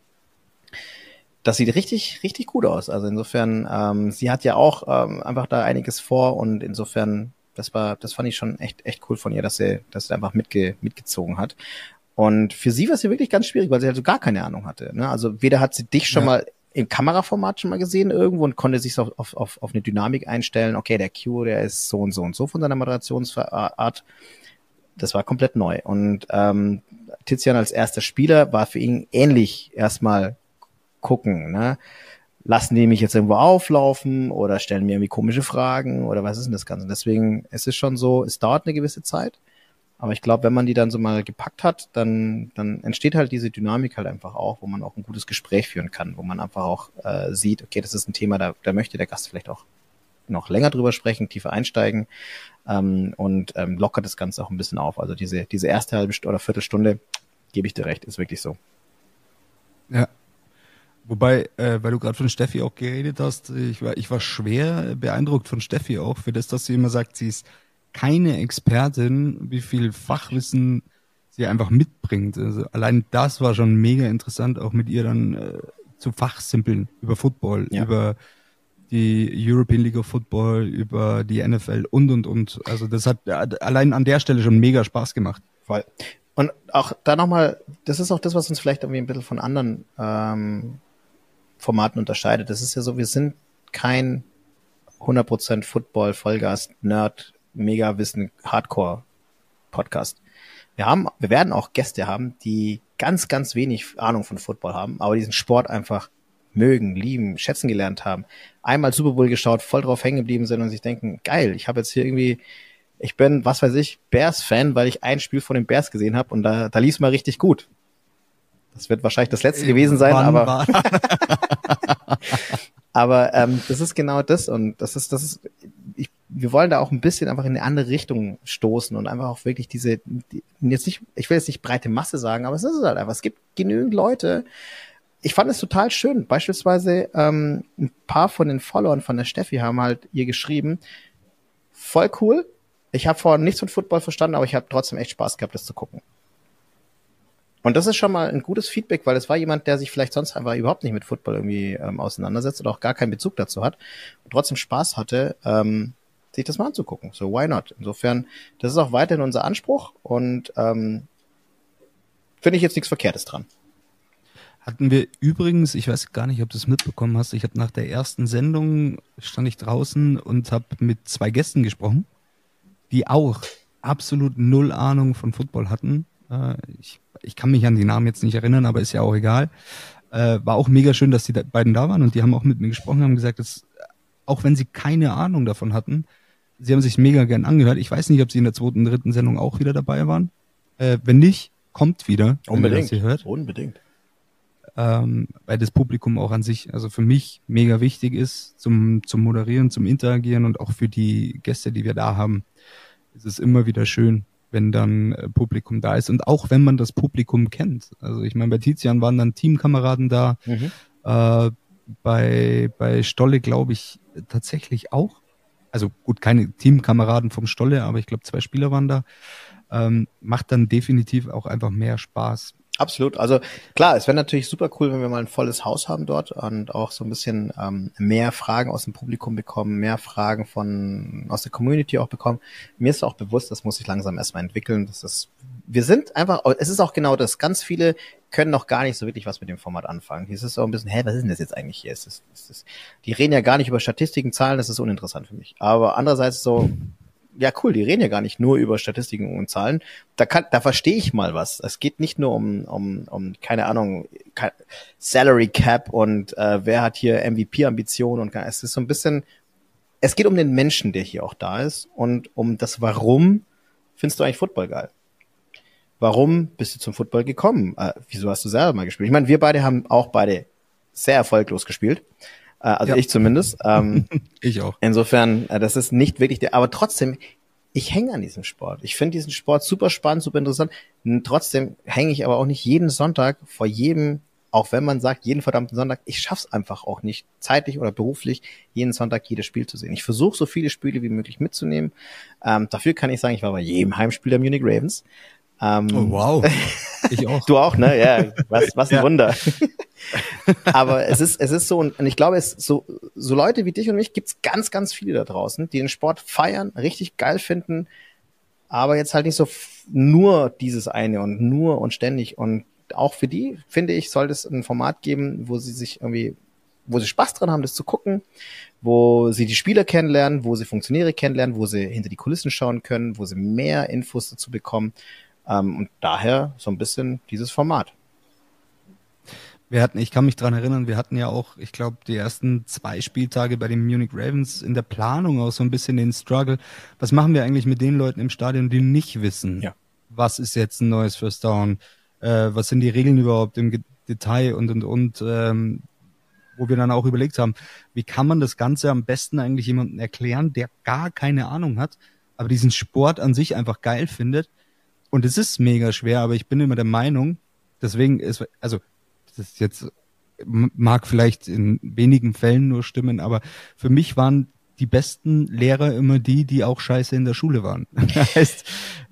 Das sieht richtig, richtig gut aus. Also insofern, sie hat ja auch einfach da einiges vor und insofern, das fand ich schon echt cool von ihr, dass sie einfach mitgezogen hat. Und für sie war es ja wirklich ganz schwierig, weil sie halt so gar keine Ahnung hatte. Ne? Also weder hat sie dich schon mal im Kameraformat schon mal gesehen irgendwo und konnte sich auf eine Dynamik einstellen. Okay, der Q, der ist so und so und so von seiner Moderationsart. Das war komplett neu. Und Tizian als erster Spieler war für ihn ähnlich erstmal gucken. Ne? Lassen die mich jetzt irgendwo auflaufen oder stellen mir irgendwie komische Fragen oder was ist denn das Ganze? Deswegen, es ist schon so, es dauert eine gewisse Zeit. Aber ich glaube, wenn man die dann so mal gepackt hat, dann entsteht halt diese Dynamik halt einfach auch, wo man auch ein gutes Gespräch führen kann, wo man einfach auch sieht, okay, das ist ein Thema, da möchte der Gast vielleicht auch noch länger drüber sprechen, tiefer einsteigen und lockert das Ganze auch ein bisschen auf. Also diese erste halbe Stunde oder Viertelstunde, gebe ich dir recht, ist wirklich so. Ja. Wobei, weil du gerade von Steffi auch geredet hast, ich war schwer beeindruckt von Steffi auch, für das, dass sie immer sagt, sie ist keine Expertin, wie viel Fachwissen sie einfach mitbringt. Also allein das war schon mega interessant, auch mit ihr dann zu fachsimpeln über Football, über die European League of Football, über die NFL und. Also das hat allein an der Stelle schon mega Spaß gemacht. Voll. Und auch da nochmal, das ist auch das, was uns vielleicht irgendwie ein bisschen von anderen Formaten unterscheidet. Das ist ja so, wir sind kein 100% Football, Vollgas, Nerd, Mega-Wissen, Hardcore-Podcast. Wir werden auch Gäste haben, die ganz, ganz wenig Ahnung von Football haben, aber diesen Sport einfach mögen, lieben, schätzen gelernt haben. Einmal Super Bowl geschaut, voll drauf hängen geblieben sind und sich denken, geil, ich habe jetzt hier irgendwie, ich bin, was weiß ich, Bears-Fan, weil ich ein Spiel von den Bears gesehen habe und da lief mal richtig gut. Das wird wahrscheinlich das letzte gewesen sein, aber das ist genau das und das ist wir wollen da auch ein bisschen einfach in eine andere Richtung stoßen und einfach auch wirklich ich will jetzt nicht breite Masse sagen, aber es ist halt einfach, es gibt genügend Leute. Ich fand es total schön. Beispielsweise ein paar von den Followern von der Steffi haben halt ihr geschrieben, voll cool, ich habe vorhin nichts von Football verstanden, aber ich habe trotzdem echt Spaß gehabt, das zu gucken. Und das ist schon mal ein gutes Feedback, weil es war jemand, der sich vielleicht sonst einfach überhaupt nicht mit Football irgendwie auseinandersetzt oder auch gar keinen Bezug dazu hat und trotzdem Spaß hatte, sich das mal anzugucken. So, why not? Insofern, das ist auch weiterhin unser Anspruch und finde ich jetzt nichts Verkehrtes dran. Hatten wir übrigens, ich weiß gar nicht, ob du es mitbekommen hast, ich habe nach der ersten Sendung, stand ich draußen und habe mit 2 Gästen gesprochen, die auch absolut null Ahnung von Football hatten. Ich kann mich an die Namen jetzt nicht erinnern, aber ist ja auch egal. War auch mega schön, dass die beiden da waren und die haben auch mit mir gesprochen, haben gesagt, dass, auch wenn sie keine Ahnung davon hatten, sie haben sich mega gern angehört. Ich weiß nicht, ob sie in der 2., 3. Sendung auch wieder dabei waren. Wenn nicht, kommt wieder. Unbedingt. Wenn ihr das hier hört. Unbedingt. Weil das Publikum auch an sich, also für mich mega wichtig ist, zum Moderieren, zum Interagieren und auch für die Gäste, die wir da haben, ist es immer wieder schön, wenn dann Publikum da ist und auch wenn man das Publikum kennt. Also ich meine, bei Tizian waren dann Teamkameraden da, bei Stolle, glaube ich, tatsächlich auch. Also gut, keine Teamkameraden vom Stolle, aber ich glaube 2 Spieler waren da. Macht dann definitiv auch einfach mehr Spaß. Absolut. Also klar, es wäre natürlich super cool, wenn wir mal ein volles Haus haben dort und auch so ein bisschen mehr Fragen aus dem Publikum bekommen, mehr Fragen aus der Community auch bekommen. Mir ist auch bewusst, das muss sich langsam erstmal entwickeln. Es ist auch genau das. Ganz viele können noch gar nicht so wirklich was mit dem Format anfangen. Es ist so ein bisschen, was ist denn das jetzt eigentlich hier? Die reden ja gar nicht über Statistiken, Zahlen, das ist uninteressant für mich. Aber andererseits so, ja cool, die reden ja gar nicht nur über Statistiken und Zahlen. Da verstehe ich mal was. Es geht nicht nur um keine Ahnung, Salary Cap und wer hat hier MVP-Ambitionen und es ist so ein bisschen, es geht um den Menschen, der hier auch da ist und um das Warum findest du eigentlich Football geil? Warum bist du zum Football gekommen? Wieso hast du selber mal gespielt? Ich meine, wir beide haben auch beide sehr erfolglos gespielt. Also ja. Ich zumindest. Ich auch. Insofern, das ist nicht wirklich aber trotzdem, ich hänge an diesem Sport. Ich finde diesen Sport super spannend, super interessant. Trotzdem hänge ich aber auch nicht jeden Sonntag vor jedem, auch wenn man sagt, jeden verdammten Sonntag, ich schaff's einfach auch nicht, zeitlich oder beruflich, jeden Sonntag jedes Spiel zu sehen. Ich versuche so viele Spiele wie möglich mitzunehmen. Dafür kann ich sagen, ich war bei jedem Heimspiel der Munich Ravens. Oh, wow. Ich auch. Du auch, ne? Ja, was ein Wunder. Aber es ist so, und ich glaube, so Leute wie dich und mich gibt's ganz, ganz viele da draußen, die den Sport feiern, richtig geil finden, aber jetzt halt nicht so nur dieses eine und ständig. Und auch für die, finde ich, sollte es ein Format geben, wo sie Spaß dran haben, das zu gucken, wo sie die Spieler kennenlernen, wo sie Funktionäre kennenlernen, wo sie hinter die Kulissen schauen können, wo sie mehr Infos dazu bekommen. Und daher so ein bisschen dieses Format. Ich kann mich dran erinnern, wir hatten ja auch, ich glaube, die ersten 2 Spieltage bei den Munich Ravens in der Planung auch so ein bisschen den Struggle. Was machen wir eigentlich mit den Leuten im Stadion, die nicht wissen, was ist jetzt ein neues First Down, was sind die Regeln überhaupt im Detail und, wo wir dann auch überlegt haben, wie kann man das Ganze am besten eigentlich jemandem erklären, der gar keine Ahnung hat, aber diesen Sport an sich einfach geil findet. Und es ist mega schwer, aber ich bin immer der Meinung, deswegen das ist jetzt, mag vielleicht in wenigen Fällen nur stimmen, aber für mich waren die besten Lehrer immer die auch scheiße in der Schule waren. Heißt,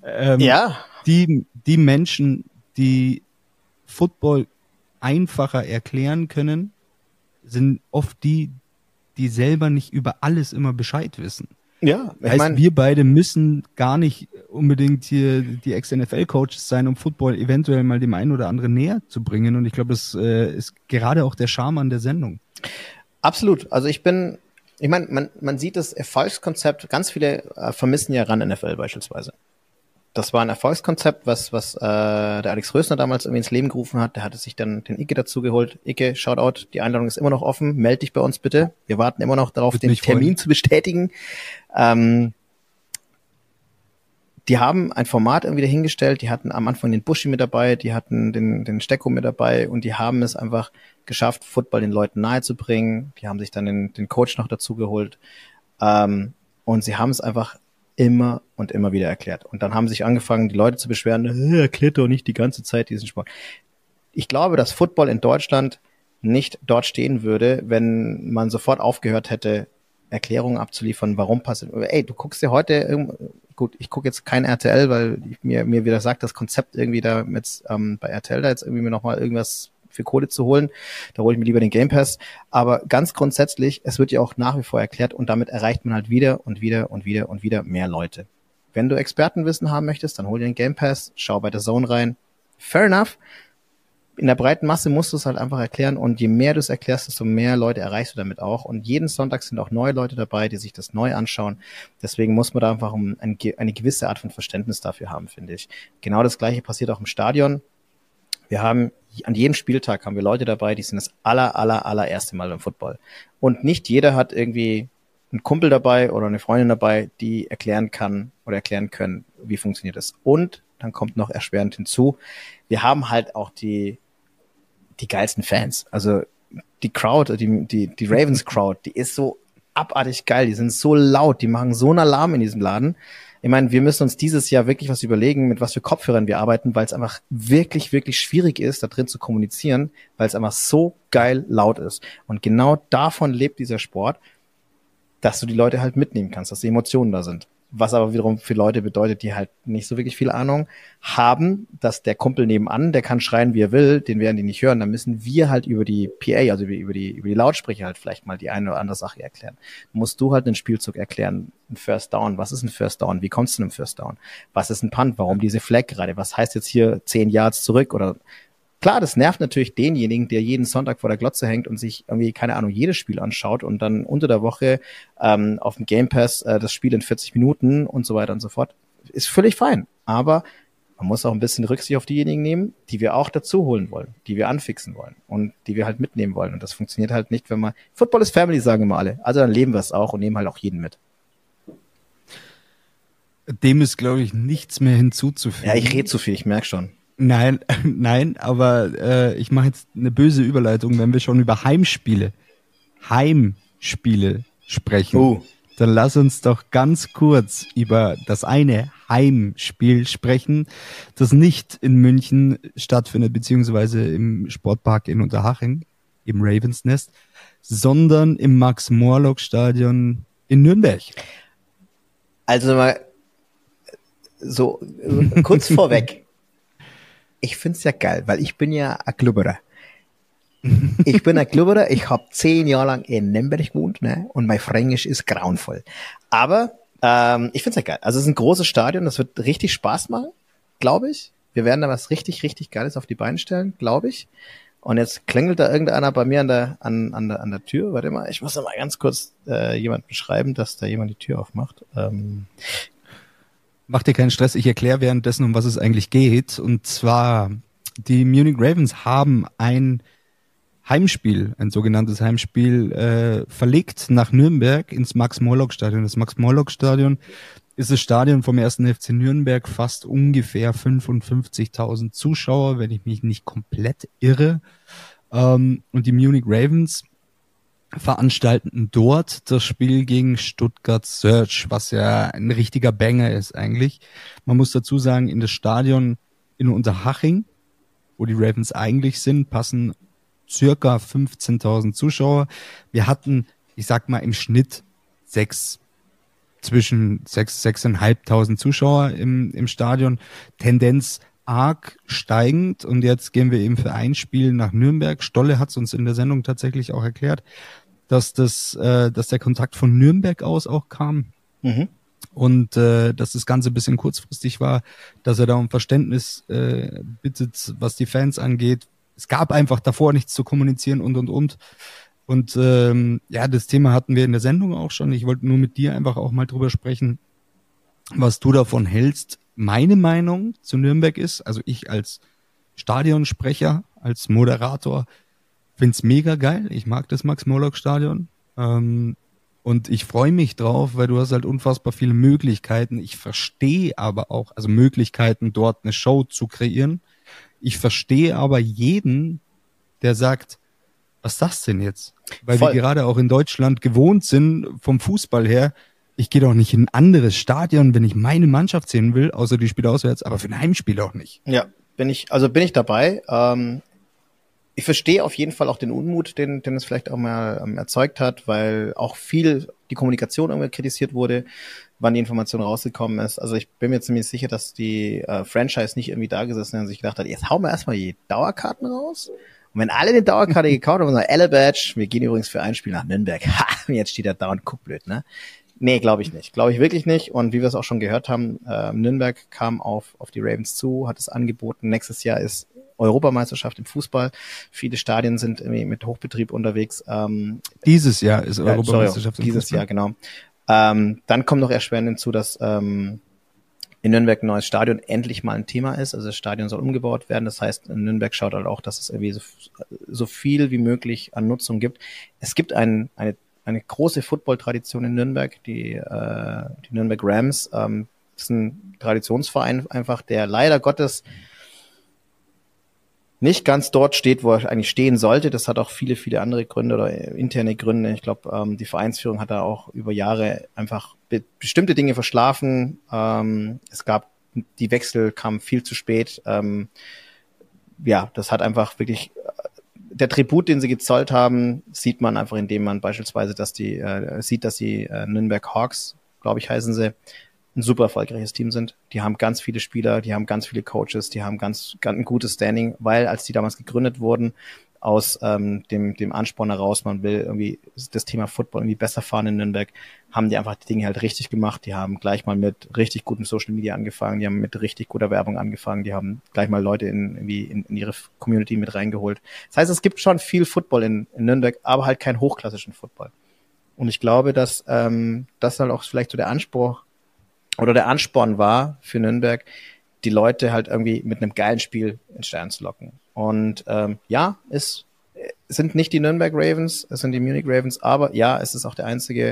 die Menschen, die Football einfacher erklären können, sind oft die selber nicht über alles immer Bescheid wissen. Ja, wir beide müssen gar nicht unbedingt hier die Ex-NFL-Coaches sein, um Football eventuell mal dem einen oder anderen näher zu bringen. Und ich glaube, das ist gerade auch der Charme an der Sendung. Absolut. Also man sieht das Erfolgskonzept, ganz viele vermissen ja Run NFL beispielsweise. Das war ein Erfolgskonzept, was der Alex Rösner damals irgendwie ins Leben gerufen hat. Der hatte sich dann den Icke dazu geholt. Icke, Shoutout, die Einladung ist immer noch offen. Meld dich bei uns bitte. Wir warten immer noch darauf, den Termin zu bestätigen. Die haben ein Format irgendwie dahingestellt. Die hatten am Anfang den Buschi mit dabei, die hatten den Stecko mit dabei und die haben es einfach geschafft, Football den Leuten nahezubringen. Die haben sich dann den Coach noch dazu geholt. Und sie haben es einfach immer und immer wieder erklärt. Und dann haben sich angefangen, die Leute zu beschweren, erklärt doch nicht die ganze Zeit diesen Sport. Ich glaube, dass Football in Deutschland nicht dort stehen würde, wenn man sofort aufgehört hätte, Erklärungen abzuliefern, warum passiert. Ey, du guckst dir heute, gut, ich gucke jetzt kein RTL, weil mir wieder sagt, das Konzept irgendwie da mit bei RTL da jetzt irgendwie mir nochmal irgendwas für Kohle zu holen. Da hole ich mir lieber den Game Pass. Aber ganz grundsätzlich, es wird ja auch nach wie vor erklärt und damit erreicht man halt wieder und wieder mehr Leute. Wenn du Expertenwissen haben möchtest, dann hol dir den Game Pass, schau bei der Zone rein. Fair enough. In der breiten Masse musst du es halt einfach erklären und je mehr du es erklärst, desto mehr Leute erreichst du damit auch. Und jeden Sonntag sind auch neue Leute dabei, die sich das neu anschauen. Deswegen muss man da einfach eine gewisse Art von Verständnis dafür haben, finde ich. Genau das Gleiche passiert auch im Stadion. Wir haben an jedem Spieltag haben wir Leute dabei, die sind das allererste Mal beim Football. Und nicht jeder hat irgendwie einen Kumpel dabei oder eine Freundin dabei, die erklären kann oder erklären können, wie funktioniert das. Und dann kommt noch erschwerend hinzu, wir haben halt auch die geilsten Fans. Also die Crowd, die Ravens Crowd, die ist so abartig geil, die sind so laut, die machen so einen Alarm in diesem Laden. Ich meine, wir müssen uns dieses Jahr wirklich was überlegen, mit was für Kopfhörern wir arbeiten, weil es einfach wirklich, wirklich schwierig ist, da drin zu kommunizieren, weil es einfach so geil laut ist. Und genau davon lebt dieser Sport. dass du die Leute halt mitnehmen kannst, dass die Emotionen da sind. Was aber wiederum für Leute bedeutet, die halt nicht so wirklich viel Ahnung haben, dass der Kumpel nebenan, der kann schreien, wie er will, den werden die nicht hören. Dann müssen wir halt über die PA, also über die Lautsprecher halt vielleicht mal die eine oder andere Sache erklären. Musst du halt einen Spielzug erklären, ein First Down, was ist ein First Down, wie kommst du zu einem First Down, was ist ein Punt, warum diese Flag gerade, was heißt jetzt hier 10 Yards zurück oder klar, das nervt natürlich denjenigen, der jeden Sonntag vor der Glotze hängt und sich irgendwie, keine Ahnung, jedes Spiel anschaut und dann unter der Woche auf dem Game Pass das Spiel in 40 Minuten und so weiter und so fort. Ist völlig fein. Aber man muss auch ein bisschen Rücksicht auf diejenigen nehmen, die wir auch dazu holen wollen, die wir anfixen wollen und die wir halt mitnehmen wollen. Und das funktioniert halt nicht, wenn man, Football ist Family, sagen immer alle. Also dann leben wir es auch und nehmen halt auch jeden mit. Dem ist, glaube ich, nichts mehr hinzuzufügen. Ja, ich rede zu viel, ich merke schon. Nein, aber ich mache jetzt eine böse Überleitung, wenn wir schon über Heimspiele sprechen. Dann lass uns doch ganz kurz über das eine Heimspiel sprechen, das nicht in München stattfindet, beziehungsweise im Sportpark in Unterhaching, im Ravensnest, sondern im Max-Morlock-Stadion in Nürnberg. Also mal so kurz vorweg. Ich find's ja geil, weil ich bin ja ein Klubberer. Ich bin ein Klubberer, ich habe 10 Jahre lang in Nürnberg gewohnt, ne? Und mein Fränkisch ist grauenvoll. Aber ich find's ja geil. Also es ist ein großes Stadion, das wird richtig Spaß machen, glaube ich. Wir werden da was richtig, richtig Geiles auf die Beine stellen, glaube ich. Und jetzt klingelt da irgendeiner bei mir an der Tür. Warte mal, ich muss da mal ganz kurz jemand beschreiben, dass da jemand die Tür aufmacht. Mach dir keinen Stress, ich erkläre währenddessen, um was es eigentlich geht. Und zwar, die Munich Ravens haben ein Heimspiel, ein sogenanntes Heimspiel, verlegt nach Nürnberg ins Max-Morlock-Stadion. Das Max-Morlock-Stadion ist das Stadion vom 1. FC Nürnberg, fast ungefähr 55.000 Zuschauer, wenn ich mich nicht komplett irre. Und die Munich Ravens veranstalten dort das Spiel gegen Stuttgart Surge, was ja ein richtiger Banger ist eigentlich. Man muss dazu sagen, in das Stadion in Unterhaching, wo die Ravens eigentlich sind, passen circa 15.000 Zuschauer. Wir hatten, ich sag mal, im Schnitt zwischen 6.500 Zuschauer im Stadion. Tendenz arg steigend und jetzt gehen wir eben für ein Spiel nach Nürnberg. Stolle hat es uns in der Sendung tatsächlich auch erklärt, dass der Kontakt von Nürnberg aus auch kam und dass das Ganze ein bisschen kurzfristig war, dass er da um Verständnis bittet, was die Fans angeht. Es gab einfach davor nichts zu kommunizieren und ja, das Thema hatten wir in der Sendung auch schon. Ich wollte nur mit dir einfach auch mal drüber sprechen, was du davon hältst. Meine Meinung zu Nürnberg ist, also ich als Stadionsprecher, als Moderator, find's mega geil. Ich mag das Max-Morlock-Stadion. Und ich freue mich drauf, weil du hast halt unfassbar viele Möglichkeiten. Ich verstehe aber auch, also Möglichkeiten, dort eine Show zu kreieren. Ich verstehe aber jeden, der sagt, was ist das denn jetzt? Weil wir gerade auch in Deutschland gewohnt sind, vom Fußball her, ich gehe doch nicht in ein anderes Stadion, wenn ich meine Mannschaft sehen will, außer die spielt auswärts, aber für ein Heimspiel auch nicht. Ja, bin ich dabei. Ich verstehe auf jeden Fall auch den Unmut, den es vielleicht auch mal erzeugt hat, weil auch viel die Kommunikation irgendwie kritisiert wurde, wann die Information rausgekommen ist. Also ich bin mir ziemlich sicher, dass die Franchise nicht irgendwie da gesessen hat und sich gedacht hat, jetzt hauen wir erstmal die Dauerkarten raus. Und wenn alle eine Dauerkarte gekauft haben, sagen, Badge, wir gehen übrigens für ein Spiel nach Nürnberg. Ha, jetzt steht da dauernd guckblöd, ne? Nee, glaube ich nicht. Glaube ich wirklich nicht. Und wie wir es auch schon gehört haben, Nürnberg kam auf die Ravens zu, hat es angeboten. Nächstes Jahr ist Europameisterschaft im Fußball. Viele Stadien sind irgendwie mit Hochbetrieb unterwegs. Dieses Jahr ist Europameisterschaft im Fußball. Dieses Jahr, genau. Dann kommt noch erschwerend hinzu, dass in Nürnberg ein neues Stadion endlich mal ein Thema ist. Also das Stadion soll umgebaut werden. Das heißt, in Nürnberg schaut halt auch, dass es irgendwie so viel wie möglich an Nutzung gibt. Es gibt eine große Football-Tradition in Nürnberg, die Nürnberg Rams. Das ist ein Traditionsverein einfach, der leider Gottes nicht ganz dort steht, wo er eigentlich stehen sollte. Das hat auch viele, viele andere Gründe oder interne Gründe. Ich glaube, die Vereinsführung hat da auch über Jahre einfach bestimmte Dinge verschlafen. Es gab, die Wechsel kamen viel zu spät. Ja, das hat einfach wirklich der Tribut, den sie gezollt haben, sieht man einfach, indem man beispielsweise, dass die Nürnberg Hawks, glaube ich, heißen sie, ein super erfolgreiches Team sind. Die haben ganz viele Spieler, die haben ganz viele Coaches, die haben ganz ein gutes Standing, weil als die damals gegründet wurden, aus dem Ansporn heraus, man will irgendwie das Thema Football irgendwie besser fahren in Nürnberg, haben die einfach die Dinge halt richtig gemacht. Die haben gleich mal mit richtig gutem Social Media angefangen, die haben mit richtig guter Werbung angefangen, die haben gleich mal Leute in ihre Community mit reingeholt. Das heißt, es gibt schon viel Football in Nürnberg, aber halt keinen hochklassischen Football. Und ich glaube, dass das halt auch vielleicht so der Anspruch oder der Ansporn war für Nürnberg, die Leute halt irgendwie mit einem geilen Spiel in Stern zu locken. Und es sind nicht die Nürnberg Ravens, es sind die Munich Ravens, aber ja, es ist auch der einzige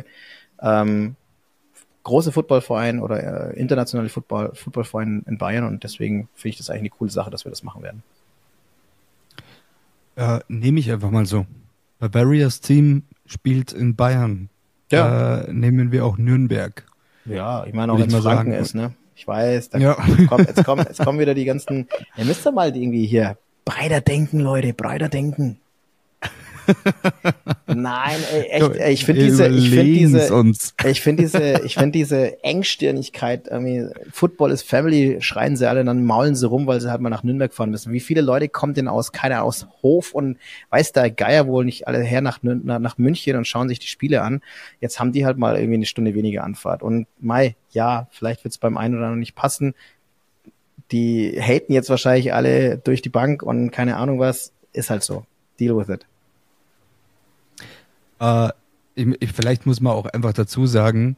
große Footballverein oder internationale Footballverein in Bayern und deswegen finde ich das eigentlich eine coole Sache, dass wir das machen werden. Nehme ich einfach mal so. Bavarias Team spielt in Bayern. Ja. Nehmen wir auch Nürnberg. Ja, ich meine auch, wenn es Franken ist, ne? Ich weiß, jetzt kommen wieder die ganzen, ihr müsst doch mal irgendwie hier breiter denken, Leute, breiter denken. Nein, echt, ich finde diese Engstirnigkeit, Football is Family, schreien sie alle, dann maulen sie rum, weil sie halt mal nach Nürnberg fahren müssen. Wie viele Leute kommen denn aus Hof und weiß der Geier wohl nicht alle her nach München und schauen sich die Spiele an. Jetzt haben die halt mal irgendwie eine Stunde weniger Anfahrt. Und vielleicht wird es beim einen oder anderen nicht passen. Die haten jetzt wahrscheinlich alle durch die Bank und keine Ahnung was. Ist halt so. Deal with it. Vielleicht muss man auch einfach dazu sagen,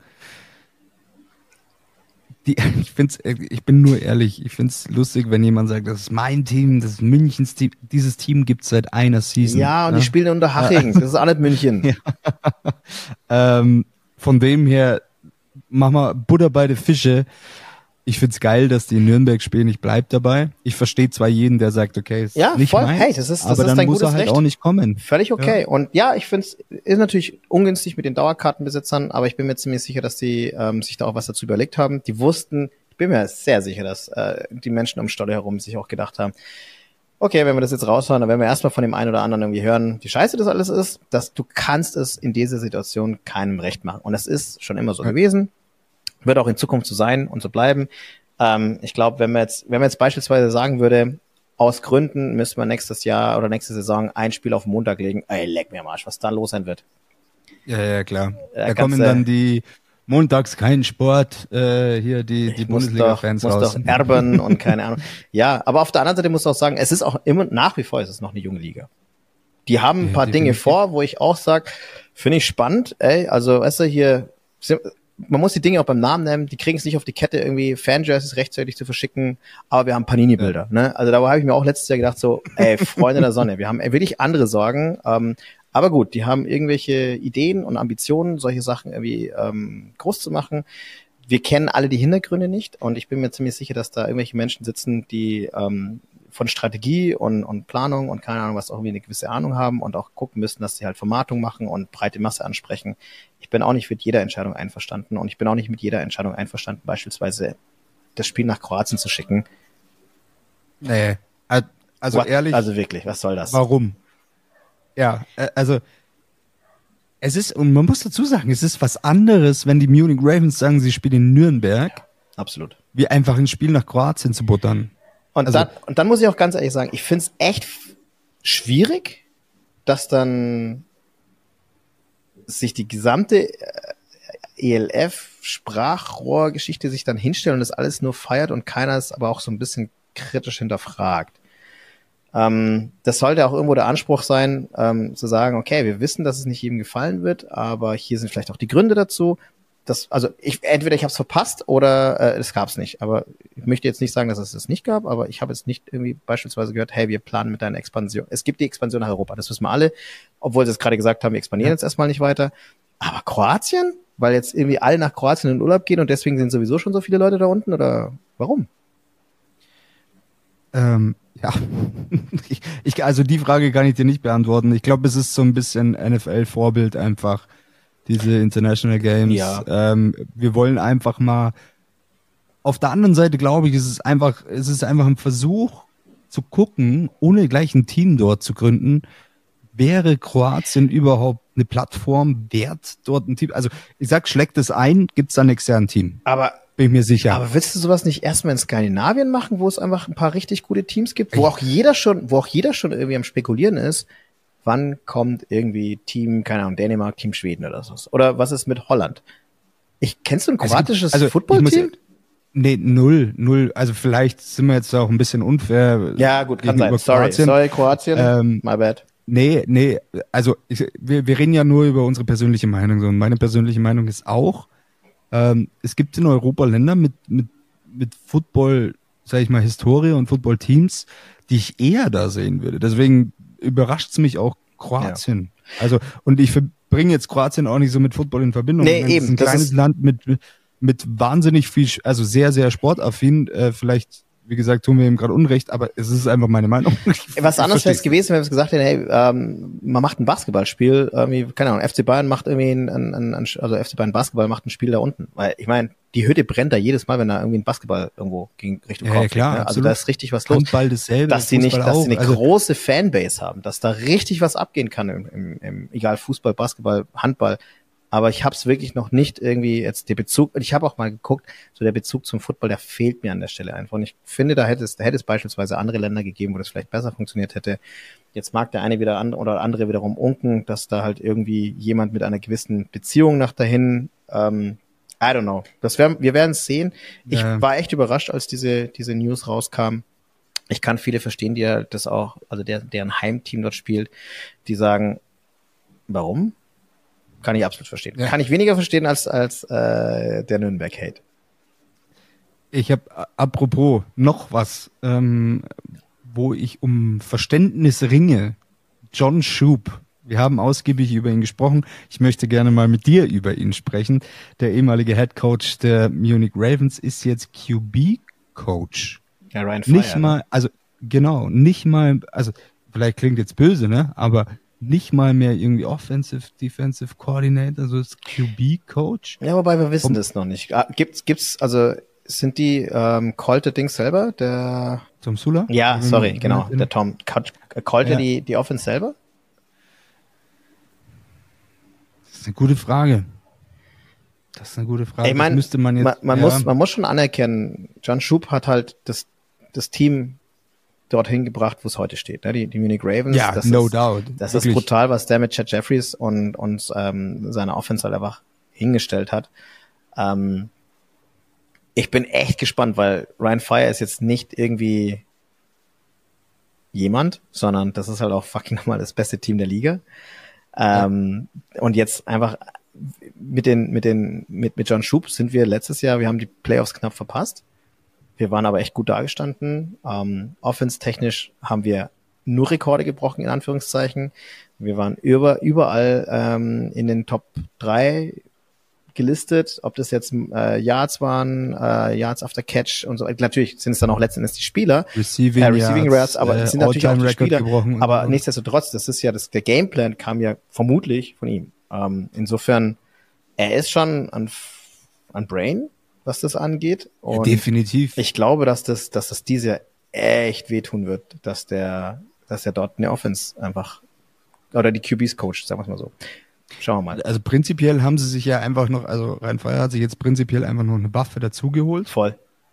ich bin nur ehrlich, ich finde es lustig, wenn jemand sagt, das ist mein Team, das ist Münchens Team, dieses Team gibt es seit einer Season. Ja, und die spielen unter Haching, das ist auch nicht München. Ja. Von dem her, mach mal Butter bei den Fische. Ich find's geil, dass die in Nürnberg spielen. Ich bleib dabei. Ich verstehe zwar jeden, der sagt, okay, ist nicht voll, meins, hey, das ist aber dann dein muss gutes er halt Recht. auch nicht kommen. Völlig okay. Ja. Und ja, ich finde es ist natürlich ungünstig mit den Dauerkartenbesitzern, aber ich bin mir ziemlich sicher, dass die sich da auch was dazu überlegt haben. Die wussten, ich bin mir sehr sicher, dass die Menschen um Stolle herum sich auch gedacht haben, okay, wenn wir das jetzt raushauen, dann werden wir erstmal von dem einen oder anderen irgendwie hören, wie scheiße das alles ist, dass du kannst es in dieser Situation keinem recht machen. Und das ist schon immer so gewesen, wird auch in Zukunft so sein und so bleiben. Ich glaube, wenn man jetzt beispielsweise sagen würde, aus Gründen müssen wir nächstes Jahr oder nächste Saison ein Spiel auf den Montag legen, leck mir am Arsch, was da los sein wird. Ja, klar. Da kommen dann die montags kein Sport, hier die Bundesliga-Fans raus. Muss doch erben und keine Ahnung. Ja, aber auf der anderen Seite muss ich auch sagen, es ist auch immer nach wie vor ist es noch eine junge Liga. Die haben ein paar Dinge vor, wo ich auch sage, finde ich spannend, also weißt du, hier man muss die Dinge auch beim Namen nennen, die kriegen es nicht auf die Kette, irgendwie Fanjerseys rechtzeitig zu verschicken, aber wir haben Panini-Bilder, ne? Also da habe ich mir auch letztes Jahr gedacht, so, Freunde der Sonne, wir haben wirklich andere Sorgen, aber gut, die haben irgendwelche Ideen und Ambitionen, solche Sachen irgendwie groß zu machen. Wir kennen alle die Hintergründe nicht und ich bin mir ziemlich sicher, dass da irgendwelche Menschen sitzen, die von Strategie und Planung und keine Ahnung was auch irgendwie eine gewisse Ahnung haben und auch gucken müssen, dass sie halt Vermarktung machen und breite Masse ansprechen. Ich bin auch nicht mit jeder Entscheidung einverstanden und ich bin auch nicht mit jeder Entscheidung einverstanden, beispielsweise das Spiel nach Kroatien zu schicken. Nee, also ehrlich. Also wirklich, was soll das? Warum? Ja, also es ist, und man muss dazu sagen, es ist was anderes, wenn die Munich Ravens sagen, sie spielen in Nürnberg. Ja, absolut. Wie einfach ein Spiel nach Kroatien zu buttern. Und dann muss ich auch ganz ehrlich sagen, ich finde es echt schwierig, dass dann sich die gesamte ELF-Sprachrohrgeschichte sich dann hinstellt und das alles nur feiert und keiner es aber auch so ein bisschen kritisch hinterfragt. Das sollte auch irgendwo der Anspruch sein, zu sagen, okay, wir wissen, dass es nicht jedem gefallen wird, aber hier sind vielleicht auch die Gründe dazu. Entweder ich habe es verpasst oder es gab es nicht. Aber ich möchte jetzt nicht sagen, dass es das nicht gab, aber ich habe jetzt nicht irgendwie beispielsweise gehört, hey, wir planen mit einer Expansion. Es gibt die Expansion nach Europa, das wissen wir alle, obwohl sie es gerade gesagt haben, wir expandieren jetzt erstmal nicht weiter. Aber Kroatien? Weil jetzt irgendwie alle nach Kroatien in den Urlaub gehen und deswegen sind sowieso schon so viele Leute da unten? Oder warum? Ja, also die Frage kann ich dir nicht beantworten. Ich glaube, es ist so ein bisschen NFL-Vorbild einfach. Diese International Games. Ja. Wir wollen einfach mal. Auf der anderen Seite glaube ich, es ist einfach ein Versuch zu gucken, ohne gleich ein Team dort zu gründen, wäre Kroatien überhaupt eine Plattform wert, dort ein Team? Also ich sag, schlägt es ein, gibt's dann nächstes Jahr ein Team. Aber bin ich mir sicher. Aber willst du sowas nicht erstmal in Skandinavien machen, wo es einfach ein paar richtig gute Teams gibt, wo auch jeder schon irgendwie am Spekulieren ist, wann kommt irgendwie Team, keine Ahnung, Dänemark, Team Schweden oder so. Oder was ist mit Holland? Kennst du ein kroatisches Footballteam? Nee, null. Also vielleicht sind wir jetzt auch ein bisschen unfair. Ja, gut, kann sein. Sorry, Kroatien. My bad. Nee, also wir reden ja nur über unsere persönliche Meinung. So. Und meine persönliche Meinung ist auch, es gibt in Europa Länder mit Football, sag ich mal, Historie und Football-Teams, die ich eher da sehen würde. Deswegen überrascht es mich auch Kroatien. Ja. Also, und ich bringe jetzt Kroatien auch nicht so mit Football in Verbindung. Nee, eben. Es ist ein kleines Land mit wahnsinnig viel, also sehr, sehr sportaffin. Vielleicht, wie gesagt, tun wir ihm gerade Unrecht, aber es ist einfach meine Meinung. Was anderes wäre es gewesen, wenn wir es gesagt hätten, hey, man macht ein Basketballspiel, irgendwie, keine Ahnung, FC Bayern macht irgendwie also FC Bayern Basketball macht ein Spiel da unten. Weil, ich meine, die Hütte brennt da jedes Mal, wenn da irgendwie ein Basketball irgendwo gegen Richtung Kopf klar, geht, ne? Also da ist richtig was los. Handball dasselbe, dass sie eine große Fanbase haben, dass da richtig was abgehen kann im egal Fußball, Basketball, Handball. Aber ich habe es wirklich noch nicht irgendwie jetzt der Bezug, und ich habe auch mal geguckt, so der Bezug zum Football, der fehlt mir an der Stelle einfach. Und ich finde, da hätte es beispielsweise andere Länder gegeben, wo das vielleicht besser funktioniert hätte. Jetzt mag der eine wieder oder andere wiederum unken, dass da halt irgendwie jemand mit einer gewissen Beziehung nach dahin, I don't know. Wir werden es sehen. Ich war echt überrascht, als diese News rauskam. Ich kann viele verstehen, die ja das auch, also deren Heimteam dort spielt, die sagen, warum? Kann ich absolut verstehen. Ja. Kann ich weniger verstehen als der Nürnberg-Hate. Ich habe apropos noch was, wo ich um Verständnis ringe. John Shoup. Wir haben ausgiebig über ihn gesprochen. Ich möchte gerne mal mit dir über ihn sprechen. Der ehemalige Head Coach der Munich Ravens ist jetzt QB-Coach. Ja, Ryan Fire. Nicht mal, also vielleicht klingt jetzt böse, ne? Aber nicht mal mehr irgendwie Offensive, Defensive Coordinator, also das QB-Coach. Ja, wobei wir wissen das noch nicht. Gibt's, also sind die callte Dings selber, der Tom Sula? Ja, sorry, genau, der Tom callte die Offense selber? Das ist eine gute Frage. Ich meine, müsste man jetzt. Man muss schon anerkennen, John Shoup hat halt das Team dorthin gebracht, wo es heute steht. Ne? Die Munich Ravens. Ja, no doubt. Das ist brutal, was der mit Chad Jeffries und seine Offense halt einfach hingestellt hat. Ich bin echt gespannt, weil Ryan Fire ist jetzt nicht irgendwie jemand, sondern das ist halt auch fucking nochmal das beste Team der Liga. Und jetzt einfach mit John Shoup sind wir letztes Jahr, wir haben die Playoffs knapp verpasst. Wir waren aber echt gut dagestanden. Offense-technisch haben wir nur Rekorde gebrochen, in Anführungszeichen. Wir waren überall in den Top 3 gelistet, ob das jetzt Yards waren, Yards after Catch und so. Natürlich sind es dann auch letzten Endes die Spieler, Receiving Yards, aber es sind natürlich auch die Spieler. Aber so. Nichtsdestotrotz, das ist ja der Gameplan kam ja vermutlich von ihm. Insofern, er ist schon an Brain, was das angeht. Und ja, definitiv. Ich glaube, dass das dieses Jahr echt wehtun wird, dass der dort eine Offense einfach oder die QBs coacht, sagen wir es mal so. Schauen wir mal. Also prinzipiell haben sie sich ja einfach noch, also Ryan Fire hat sich jetzt prinzipiell einfach noch eine Waffe dazugeholt. Voll.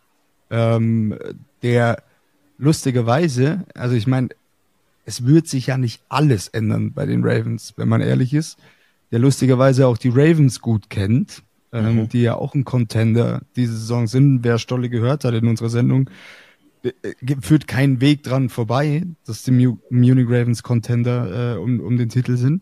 Der lustigerweise, also ich meine, es wird sich ja nicht alles ändern bei den Ravens, wenn man ehrlich ist. Der lustigerweise auch die Ravens gut kennt, die ja auch ein Contender diese Saison sind. Wer Stolle gehört hat in unserer Sendung, führt keinen Weg dran vorbei, dass die Munich Ravens Contender um den Titel sind.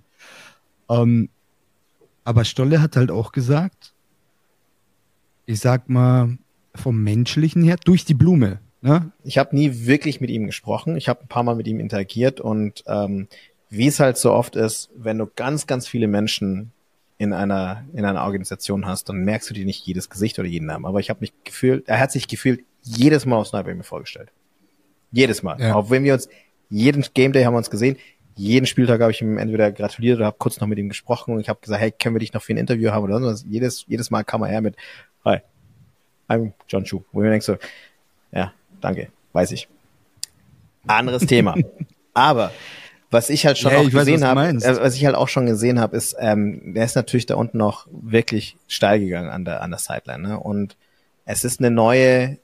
Aber Stolle hat halt auch gesagt, ich sag mal, vom Menschlichen her, durch die Blume. Ne? Ich habe nie wirklich mit ihm gesprochen. Ich habe ein paar Mal mit ihm interagiert und wie es halt so oft ist, wenn du ganz, ganz viele Menschen in einer Organisation hast, dann merkst du dir nicht jedes Gesicht oder jeden Namen. Aber er hat sich gefühlt jedes Mal aufs Neue bei mir vorgestellt. Jedes Mal. Ja. Auch wenn wir uns, jeden Game Day haben wir uns gesehen, jeden Spieltag habe ich ihm entweder gratuliert oder habe kurz noch mit ihm gesprochen und ich habe gesagt, hey, können wir dich noch für ein Interview haben oder sonst was. Jedes Mal kam er her mit, hi, I'm John Shoup. Wo ich mir denke so, ja, danke, weiß ich. Anderes Thema. Aber Was ich halt schon Ja, auch ich weiß, gesehen was du habe, meinst. was ich halt auch schon gesehen habe, ist, der ist natürlich da unten noch wirklich steil gegangen an der Sideline, ne? Und es ist eine neue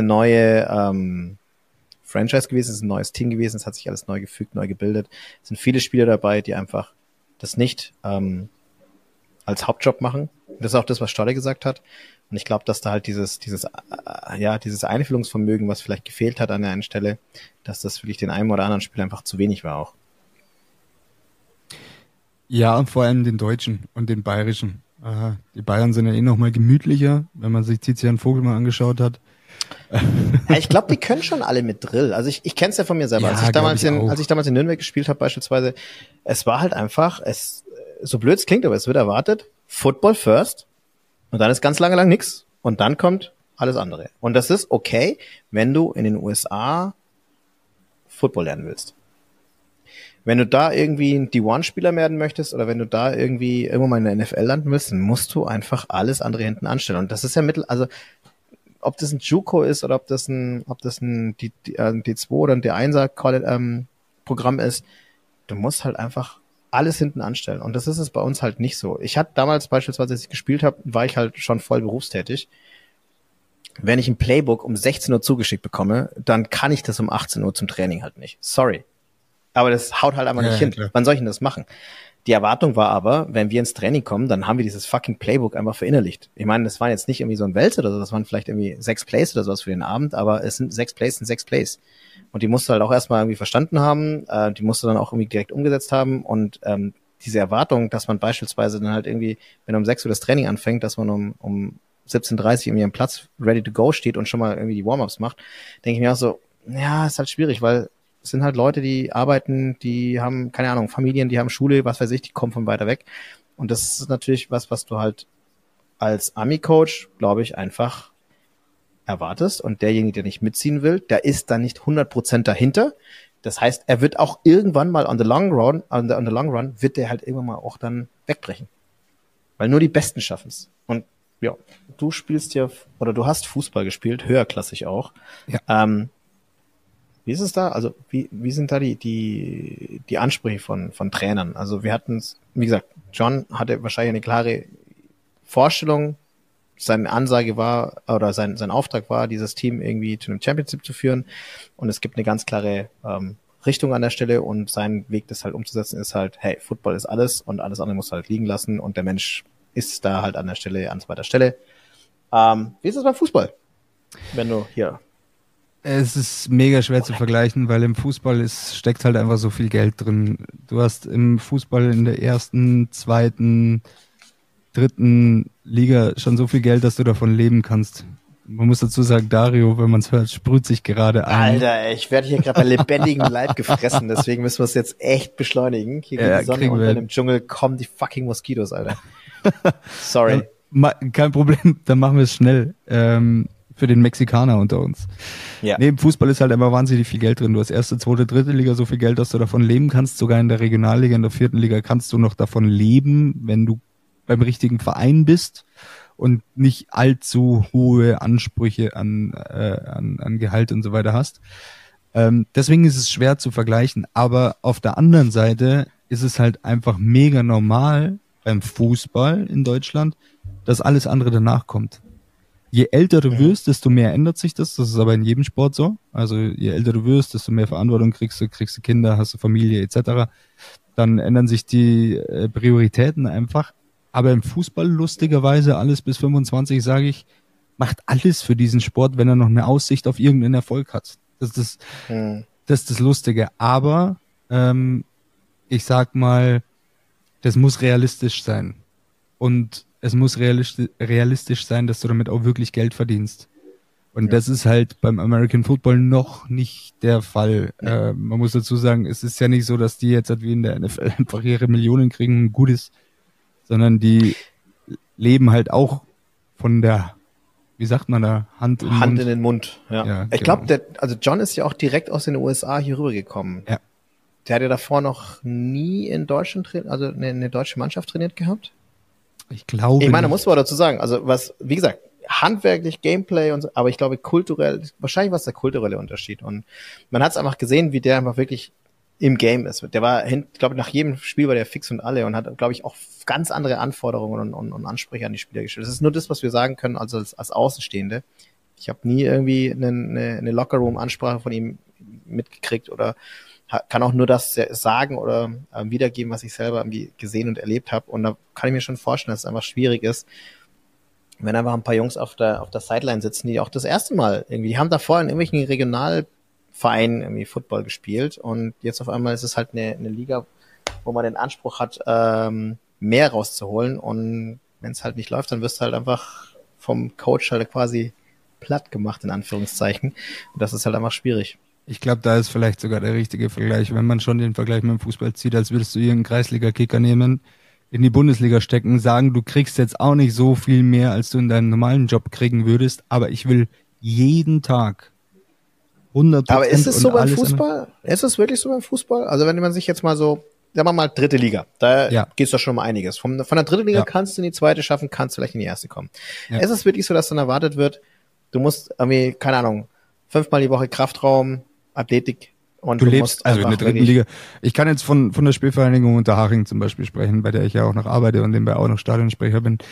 Franchise gewesen, es ist ein neues Team gewesen, es hat sich alles neu gefügt, neu gebildet. Es sind viele Spieler dabei, die einfach das nicht als Hauptjob machen. Das ist auch das, was Stolle gesagt hat. Und ich glaube, dass da halt dieses Einfühlungsvermögen, was vielleicht gefehlt hat an der einen Stelle, dass das wirklich den einen oder anderen Spieler einfach zu wenig war auch. Ja, und vor allem den Deutschen und den Bayerischen. Die Bayern sind ja eh nochmal gemütlicher, wenn man sich Tizian Vogel mal angeschaut hat. Ja, ich glaube, die können schon alle mit Drill. Also ich kenne es ja von mir selber. Ja, Als ich damals in Nürnberg gespielt habe beispielsweise, es war halt einfach, so blöd es klingt, aber es wird erwartet, Football first und dann ist ganz lang nix und dann kommt alles andere. Und das ist okay, wenn du in den USA Football lernen willst. Wenn du da irgendwie ein D1-Spieler werden möchtest oder wenn du da irgendwie irgendwann mal in der NFL landen willst, dann musst du einfach alles andere hinten anstellen. Und das ist ja also ob das ein JUCO ist oder ob das ein D2 oder ein D1er Programm ist, du musst halt einfach alles hinten anstellen. Und das ist es bei uns halt nicht so. Ich hatte damals beispielsweise, als ich gespielt habe, war ich halt schon voll berufstätig. Wenn ich ein Playbook um 16 Uhr zugeschickt bekomme, dann kann ich das um 18 Uhr zum Training halt nicht. Sorry. Aber das haut halt einfach nicht hin. Klar. Wann soll ich denn das machen? Die Erwartung war aber, wenn wir ins Training kommen, dann haben wir dieses fucking Playbook einfach verinnerlicht. Ich meine, das waren jetzt nicht irgendwie so ein Wälzer oder so, das waren vielleicht irgendwie 6 Plays oder sowas für den Abend, aber es sind 6 Plays. Und die musst du halt auch erstmal irgendwie verstanden haben, die musst du dann auch irgendwie direkt umgesetzt haben und diese Erwartung, dass man beispielsweise dann halt irgendwie, wenn um 6 Uhr das Training anfängt, dass man um 17:30 irgendwie am Platz ready to go steht und schon mal irgendwie die Warm-ups macht, denke ich mir auch so, ja, ist halt schwierig, weil es sind halt Leute, die arbeiten, die haben, keine Ahnung, Familien, die haben Schule, was weiß ich, die kommen von weiter weg. Und das ist natürlich was du halt als Ami-Coach, glaube ich, einfach erwartest. Und derjenige, der nicht mitziehen will, der ist dann nicht 100% dahinter. Das heißt, er wird auch irgendwann mal on the long run, wird der halt irgendwann mal auch dann wegbrechen. Weil nur die Besten schaffen es. Und ja, du hast Fußball gespielt, höherklassig auch. Ja. Wie ist es da? Also wie sind da die Ansprüche von Trainern? Also wir hatten es, wie gesagt, John hatte wahrscheinlich eine klare Vorstellung. Seine Ansage war, oder sein Auftrag war, dieses Team irgendwie zu einem Championship zu führen. Und es gibt eine ganz klare Richtung an der Stelle und sein Weg, das halt umzusetzen, ist halt, hey, Football ist alles und alles andere muss halt liegen lassen und der Mensch ist da halt an zweiter Stelle. Wie ist es beim Fußball? Wenn du hier... Es ist mega schwer zu vergleichen, weil im Fußball steckt halt einfach so viel Geld drin. Du hast im Fußball in der ersten, zweiten, dritten Liga schon so viel Geld, dass du davon leben kannst. Man muss dazu sagen, Dario, wenn man es hört, sprüht sich gerade ein. Alter, ich werde hier gerade bei lebendigem Leib gefressen, deswegen müssen wir es jetzt echt beschleunigen. Hier geht die Sonne und dann im Dschungel kommen die fucking Moskitos, Alter. Sorry. Kein Problem, dann machen wir es schnell. Für den Mexikaner unter uns. Ja. Nee, im Fußball ist halt einfach wahnsinnig viel Geld drin. Du hast erste, zweite, dritte Liga so viel Geld, dass du davon leben kannst. Sogar in der Regionalliga, in der 4. Liga kannst du noch davon leben, wenn du beim richtigen Verein bist und nicht allzu hohe Ansprüche an Gehalt und so weiter hast. Deswegen ist es schwer zu vergleichen. Aber auf der anderen Seite ist es halt einfach mega normal beim Fußball in Deutschland, dass alles andere danach kommt. Je älter du wirst, desto mehr ändert sich das. Das ist aber in jedem Sport so. Also je älter du wirst, desto mehr Verantwortung kriegst du Kinder, hast du Familie etc. Dann ändern sich die Prioritäten einfach. Aber im Fußball lustigerweise alles bis 25, sage ich, macht alles für diesen Sport, wenn er noch eine Aussicht auf irgendeinen Erfolg hat. Das ist das Lustige. Aber ich sag mal, das muss realistisch sein. Und es muss realistisch sein, dass du damit auch wirklich Geld verdienst. Und das ist halt beim American Football noch nicht der Fall. Nee. Man muss dazu sagen, es ist ja nicht so, dass die jetzt halt wie in der NFL einfach ihre Millionen kriegen und gut ist, sondern die leben halt auch von der, wie sagt man da, Hand in den Mund. Ja ich glaube, also John ist ja auch direkt aus den USA hier rübergekommen. Ja. Der hat ja davor noch nie in Deutschland also eine deutsche Mannschaft trainiert gehabt. Ich glaube. Ich meine, da muss man dazu sagen, also wie gesagt, handwerklich, Gameplay und so, aber ich glaube kulturell, wahrscheinlich war es der kulturelle Unterschied und man hat es einfach gesehen, wie der einfach wirklich im Game ist. Der war, glaube ich, nach jedem Spiel war der fix und alle und hat, glaube ich, auch ganz andere Anforderungen und Ansprüche an die Spieler gestellt. Das ist nur das, was wir sagen können, also als Außenstehende. Ich habe nie irgendwie eine Lockerroom-Ansprache von ihm mitgekriegt oder kann auch nur das sagen oder wiedergeben, was ich selber irgendwie gesehen und erlebt habe. Und da kann ich mir schon vorstellen, dass es einfach schwierig ist, wenn einfach ein paar Jungs auf der Sideline sitzen, die auch das erste Mal irgendwie, die haben davor in irgendwelchen Regionalvereinen irgendwie Football gespielt und jetzt auf einmal ist es halt eine Liga, wo man den Anspruch hat, mehr rauszuholen und wenn es halt nicht läuft, dann wirst du halt einfach vom Coach halt quasi platt gemacht, in Anführungszeichen. Und das ist halt einfach schwierig. Ich glaube, da ist vielleicht sogar der richtige Vergleich, wenn man schon den Vergleich mit dem Fußball zieht, als würdest du irgendeinen Kreisliga-Kicker nehmen, in die Bundesliga stecken, sagen, du kriegst jetzt auch nicht so viel mehr, als du in deinem normalen Job kriegen würdest, aber ich will jeden Tag 100%. Aber ist es so beim Fußball? Ist es wirklich so beim Fußball? Also wenn man sich jetzt mal so, sagen wir mal dritte Liga, da geht's doch schon um einiges. Von der dritten Liga kannst du in die zweite schaffen, kannst vielleicht in die erste kommen. Ja. Ist es wirklich so, dass dann erwartet wird, du musst irgendwie, keine Ahnung, 5-mal die Woche Kraftraum, Athletik und du lebst also in der dritten Liga. Ich kann jetzt von der Spielvereinigung Unterhaching zum Beispiel sprechen, bei der ich ja auch noch arbeite und nebenbei auch noch Stadionsprecher bin.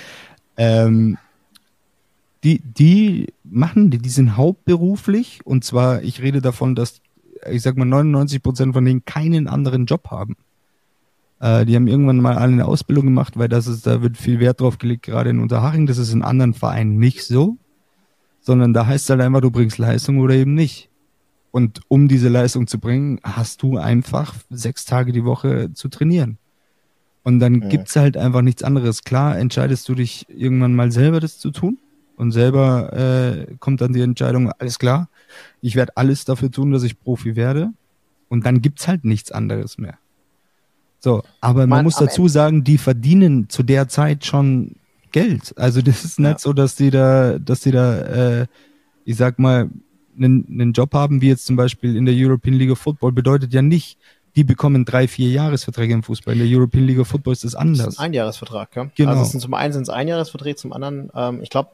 Die sind hauptberuflich und zwar, ich rede davon, dass, ich sag mal, 99% von denen keinen anderen Job haben. Die haben irgendwann mal alle eine Ausbildung gemacht, weil da wird viel Wert drauf gelegt, gerade in Unterhaching. Das ist in anderen Vereinen nicht so, sondern da heißt es halt einfach, du bringst Leistung oder eben nicht. Und um diese Leistung zu bringen, hast du einfach 6 Tage die Woche zu trainieren. Und dann gibt's halt einfach nichts anderes. Klar, entscheidest du dich irgendwann mal selber, das zu tun. Und selber kommt dann die Entscheidung, alles klar, ich werde alles dafür tun, dass ich Profi werde. Und dann gibt's halt nichts anderes mehr. So, aber man muss dazu sagen, die verdienen zu der Zeit schon Geld. Also das ist nicht so, dass die da, ich sag mal, einen Job haben, wie jetzt zum Beispiel in der European League of Football, bedeutet ja nicht, die bekommen 3-4 Jahresverträge im Fußball. In der European League of Football ist das anders. Das ist ein Einjahresvertrag, ja. Genau. Also zum einen sind es Einjahresverträge, zum anderen, ich glaube,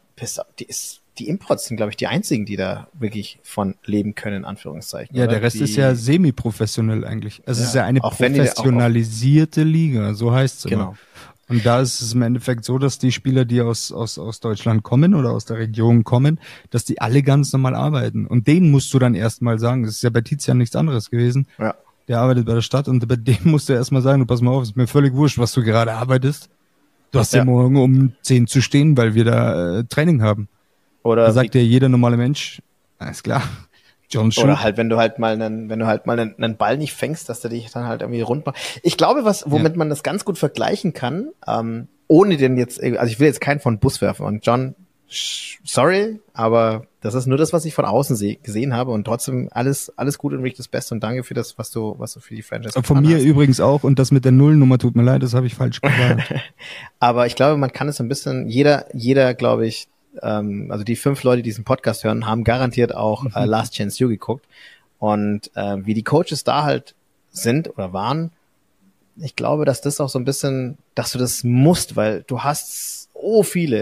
die Imports sind, glaube ich, die einzigen, die da wirklich von leben können, in Anführungszeichen. Ja, oder? Der Rest ist ja semi-professionell eigentlich. Also es ist ja eine professionalisierte Liga, so heißt es. Genau. Und da ist es im Endeffekt so, dass die Spieler, die aus Deutschland kommen oder aus der Region kommen, dass die alle ganz normal arbeiten. Und denen musst du dann erstmal sagen, das ist ja bei Tizian nichts anderes gewesen. Ja. Der arbeitet bei der Stadt und bei dem musst du erstmal sagen, du pass mal auf, ist mir völlig wurscht, was du gerade arbeitest. Du hast ja morgen um 10 zu stehen, weil wir da Training haben. Oder da sagt dir jeder normale Mensch, alles klar. Oder halt, wenn du halt mal einen Ball nicht fängst, dass du dich dann halt irgendwie rund machst. Ich glaube, womit man das ganz gut vergleichen kann, ohne den jetzt, also ich will jetzt keinen von Bus werfen und John, sorry, aber das ist nur das, was ich von außen gesehen habe und trotzdem alles gut und wirklich das Beste und danke für das, was du für die Franchise von mir hast. Übrigens auch und das mit der Nullnummer tut mir leid, das habe ich falsch gesagt. Aber ich glaube, man kann es ein bisschen, jeder, glaube ich, also die 5 Leute, die diesen Podcast hören, haben garantiert auch Last Chance U geguckt. Und wie die Coaches da halt sind oder waren, ich glaube, dass das auch so ein bisschen, dass du das musst, weil du hast so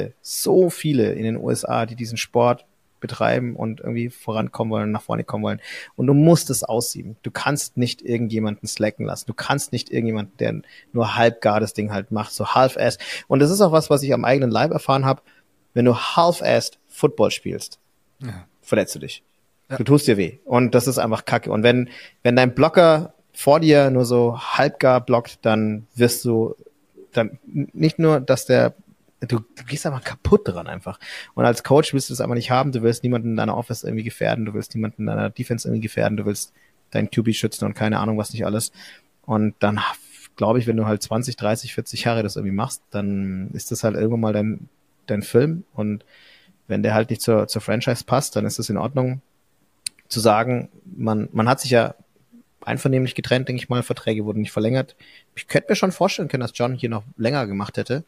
viele in den USA, die diesen Sport betreiben und irgendwie vorankommen wollen, nach vorne kommen wollen. Und du musst es aussieben. Du kannst nicht irgendjemanden slacken lassen. Du kannst nicht irgendjemanden, der nur halbgar das Ding halt macht, so half-ass. Und das ist auch was ich am eigenen Leib erfahren habe. Wenn du half-assed Football spielst, verletzt du dich. Ja. Du tust dir weh. Und das ist einfach Kacke. Und wenn dein Blocker vor dir nur so halbgar blockt, dann wirst du dann nicht nur, dass du gehst einfach kaputt dran einfach. Und als Coach willst du das einfach nicht haben. Du willst niemanden in deiner Offense irgendwie gefährden. Du willst niemanden in deiner Defense irgendwie gefährden. Du willst deinen QB schützen und keine Ahnung was nicht alles. Und dann glaube ich, wenn du halt 20, 30, 40 Jahre das irgendwie machst, dann ist das halt irgendwann mal dein Film und wenn der halt nicht zur Franchise passt, dann ist es in Ordnung zu sagen, man hat sich ja einvernehmlich getrennt, denke ich mal, Verträge wurden nicht verlängert. Ich könnte mir schon vorstellen können, dass John hier noch länger gemacht hätte,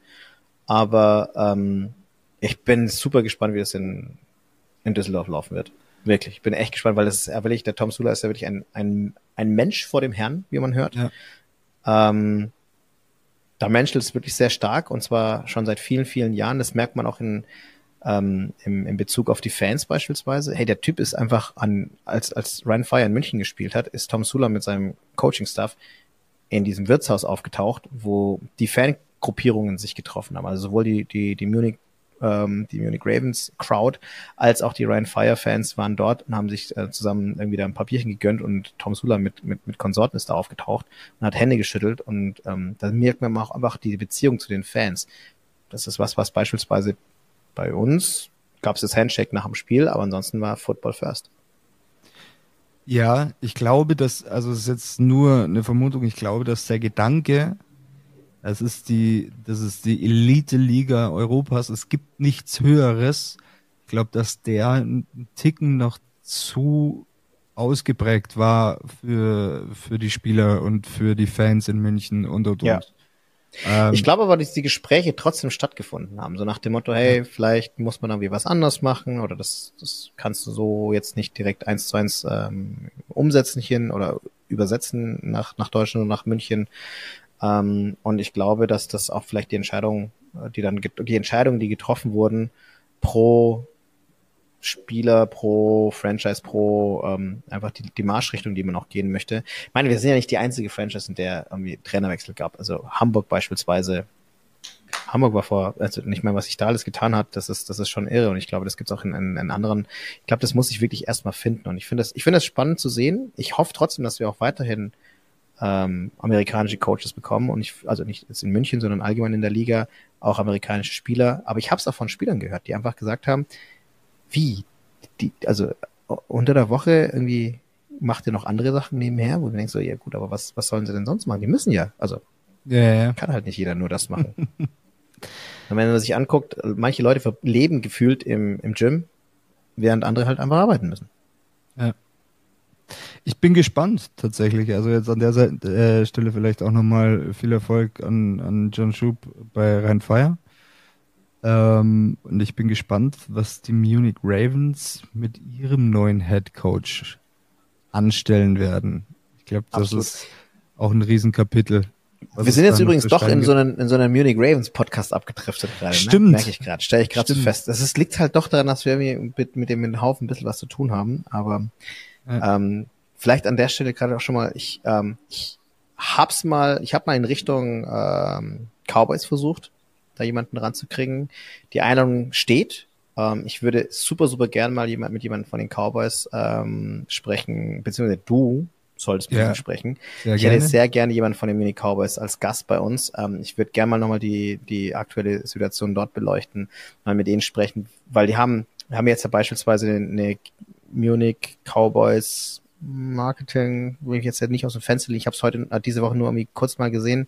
aber ich bin super gespannt, wie das in Düsseldorf laufen wird. Wirklich, ich bin echt gespannt, weil das ist ja wirklich, der Tom Sula ist ja wirklich ein Mensch vor dem Herrn, wie man hört. Ja. Da menschelt es wirklich sehr stark und zwar schon seit vielen, vielen Jahren. Das merkt man auch im Bezug auf die Fans beispielsweise. Hey, der Typ ist einfach als Ryan Fire in München gespielt hat, ist Tom Sula mit seinem Coaching-Staff in diesem Wirtshaus aufgetaucht, wo die Fangruppierungen sich getroffen haben. Also sowohl die Munich Ravens Crowd als auch die Ryan Fire Fans waren dort und haben sich zusammen irgendwie da ein paar Bierchen gegönnt und Tom Sula mit Konsorten ist da aufgetaucht und hat Hände geschüttelt und da merkt man auch einfach die Beziehung zu den Fans. Das ist was beispielsweise bei uns gab es das Handshake nach dem Spiel, aber ansonsten war Football first. Ja, ich glaube, also es ist jetzt nur eine Vermutung, ich glaube, dass der Gedanke, das ist die Elite-Liga Europas, es gibt nichts Höheres. Ich glaube, dass der einen Ticken noch zu ausgeprägt war für die Spieler und für die Fans in München und. Ja. Ich glaube aber, dass die Gespräche trotzdem stattgefunden haben. So nach dem Motto, hey, vielleicht muss man irgendwie was anders machen oder das kannst du so jetzt nicht direkt 1:1 umsetzen hier oder übersetzen nach Deutschland und nach München. Und ich glaube, dass das auch vielleicht die Entscheidungen, die getroffen wurden, pro Spieler, pro Franchise, einfach die Marschrichtung, die man auch gehen möchte. Ich meine, wir sind ja nicht die einzige Franchise, in der irgendwie Trainerwechsel gab. Also Hamburg beispielsweise. Hamburg war also nicht mehr, was sich da alles getan hat, das ist schon irre. Und ich glaube, das gibt's auch in anderen. Ich glaube, das muss ich wirklich erstmal finden. Und ich finde das spannend zu sehen. Ich hoffe trotzdem, dass wir auch weiterhin amerikanische Coaches bekommen und also nicht jetzt in München, sondern allgemein in der Liga auch amerikanische Spieler. Aber ich habe es auch von Spielern gehört, die einfach gesagt haben, also unter der Woche irgendwie macht ihr noch andere Sachen nebenher, wo du denkst so, ja gut, aber was sollen sie denn sonst machen? Die müssen ja, also kann halt nicht jeder nur das machen. Und wenn man sich anguckt, manche Leute leben gefühlt im Gym, während andere halt einfach arbeiten müssen. Ja. Ich bin gespannt tatsächlich. Also jetzt an der Stelle vielleicht auch nochmal viel Erfolg an John Schub bei Rhein Fire. Und ich bin gespannt, was die Munich Ravens mit ihrem neuen Head Coach anstellen werden. Ich glaube, das ist auch ein Riesenkapitel. Wir sind jetzt übrigens doch in so einer Munich Ravens Podcast abgedriftet gerade. Stimmt. Ne? Merke ich gerade, stelle ich gerade so fest. Das liegt halt doch daran, dass wir mit dem Haufen ein bisschen was zu tun haben. Aber vielleicht an der Stelle gerade auch schon mal, ich habe mal in Richtung Cowboys versucht, da jemanden ranzukriegen. Die Einladung steht. Ich würde super, super gern mal mit jemandem von den Cowboys sprechen, beziehungsweise du solltest mit ihm sprechen. Ich hätte sehr gerne jemanden von den Munich Cowboys als Gast bei uns. Ich würde gerne mal nochmal die aktuelle Situation dort beleuchten, mal mit denen sprechen, weil wir haben jetzt ja beispielsweise eine Munich Cowboys Marketing, will ich jetzt nicht aus dem Fenster liegen, ich habe es diese Woche nur irgendwie kurz mal gesehen.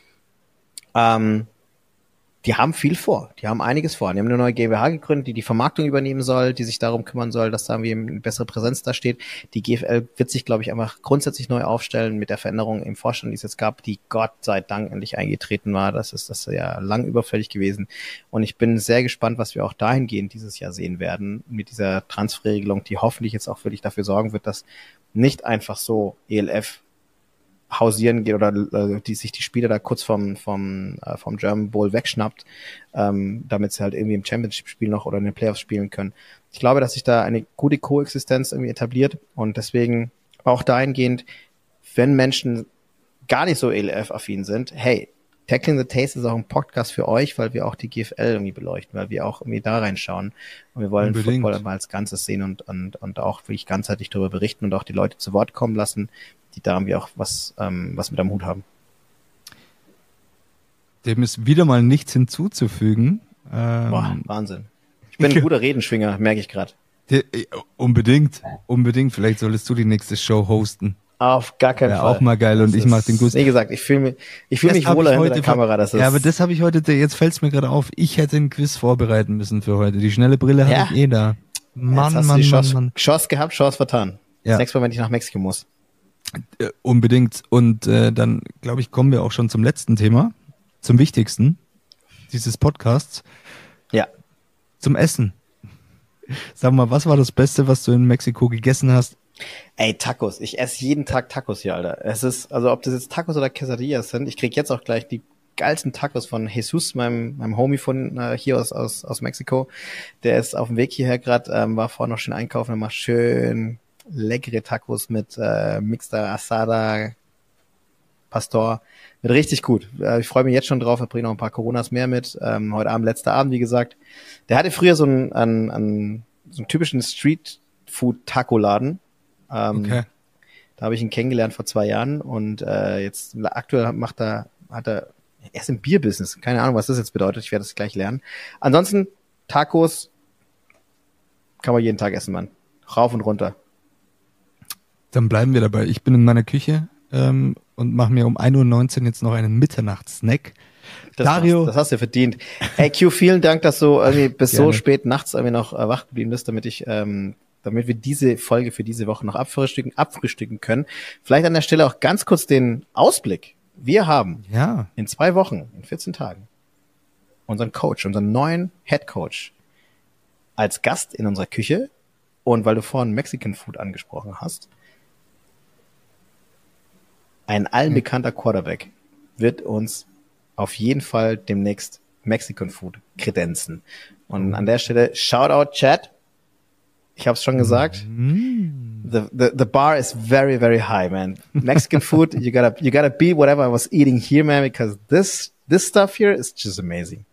Die haben viel vor. Die haben einiges vor. Die haben eine neue GmbH gegründet, die Vermarktung übernehmen soll, die sich darum kümmern soll, dass da irgendwie eine bessere Präsenz da steht. Die GFL wird sich, glaube ich, einfach grundsätzlich neu aufstellen mit der Veränderung im Vorstand, die es jetzt gab, die Gott sei Dank endlich eingetreten war. Das ist ja lang überfällig gewesen. Und ich bin sehr gespannt, was wir auch dahingehend dieses Jahr sehen werden mit dieser Transferregelung, die hoffentlich jetzt auch wirklich dafür sorgen wird, dass nicht einfach so ELF hausieren geht oder die sich die Spieler da kurz vom German Bowl wegschnappt, damit sie halt irgendwie im Championship-Spiel noch oder in den Playoffs spielen können. Ich glaube, dass sich da eine gute Koexistenz irgendwie etabliert und deswegen auch dahingehend, wenn Menschen gar nicht so ELF-affin sind, hey, Tackling the Taste ist auch ein Podcast für euch, weil wir auch die GFL irgendwie beleuchten, weil wir auch irgendwie da reinschauen und wir wollen Football mal als Ganzes sehen und auch wirklich ganzheitlich darüber berichten und auch die Leute zu Wort kommen lassen, die da irgendwie auch was mit am Hut haben. Dem ist wieder mal nichts hinzuzufügen. Boah, Wahnsinn. Ich bin ein guter Redenschwinger, merke ich gerade. Unbedingt. Vielleicht solltest du die nächste Show hosten. Auf gar keinen Fall. Auch mal geil und ich mach den Guss. Wie gesagt, ich fühle mich wohler hinter der Kamera. Aber das habe ich heute, jetzt fällt's mir gerade auf, ich hätte einen Quiz vorbereiten müssen für heute. Die schnelle Brille habe ich da. Mann. Chance gehabt, Chance vertan. Ja. Das nächste Mal, wenn ich nach Mexiko muss. Unbedingt. Und dann, glaube ich, kommen wir auch schon zum letzten Thema, zum wichtigsten dieses Podcasts. Ja. Zum Essen. Sag mal, was war das Beste, was du in Mexiko gegessen hast? Ey, Tacos. Ich esse jeden Tag Tacos hier, Alter. Es ist, also ob das jetzt Tacos oder Quesadillas sind, ich krieg jetzt auch gleich die geilsten Tacos von Jesus, meinem Homie von hier aus Mexiko. Der ist auf dem Weg hierher gerade, war vorher noch schön einkaufen und macht schön leckere Tacos mit Mixta Asada, Pastor. Wird richtig gut. Ich freue mich jetzt schon drauf. Er bringt noch ein paar Coronas mehr mit. Heute Abend, letzter Abend, wie gesagt. Der hatte früher so einen typischen Street-Food-Taco-Laden. Okay. Da habe ich ihn kennengelernt vor 2 Jahren und jetzt aktuell er ist im Bierbusiness. Keine Ahnung, was das jetzt bedeutet. Ich werde es gleich lernen. Ansonsten, Tacos kann man jeden Tag essen, Mann. Rauf und runter. Dann bleiben wir dabei. Ich bin in meiner Küche und mache mir um 1:19 Uhr jetzt noch einen Mitternachtssnack. Dario. Das hast du verdient. Hey Q, vielen Dank, dass du irgendwie bis Gerne. so spät nachts irgendwie noch wach geblieben bist, damit wir diese Folge für diese Woche noch abfrühstücken können. Vielleicht an der Stelle auch ganz kurz den Ausblick. Wir haben in 2 Wochen, in 14 Tagen, unseren neuen Head Coach als Gast in unserer Küche. Und weil du vorhin Mexican Food angesprochen hast, ein allen bekannter Quarterback wird uns auf jeden Fall demnächst Mexican Food kredenzen. Und an der Stelle, Shoutout Chat. Ich habe es schon gesagt. The bar is very, very high, man. Mexican food, you gotta beat whatever I was eating here, man, because this stuff here is just amazing.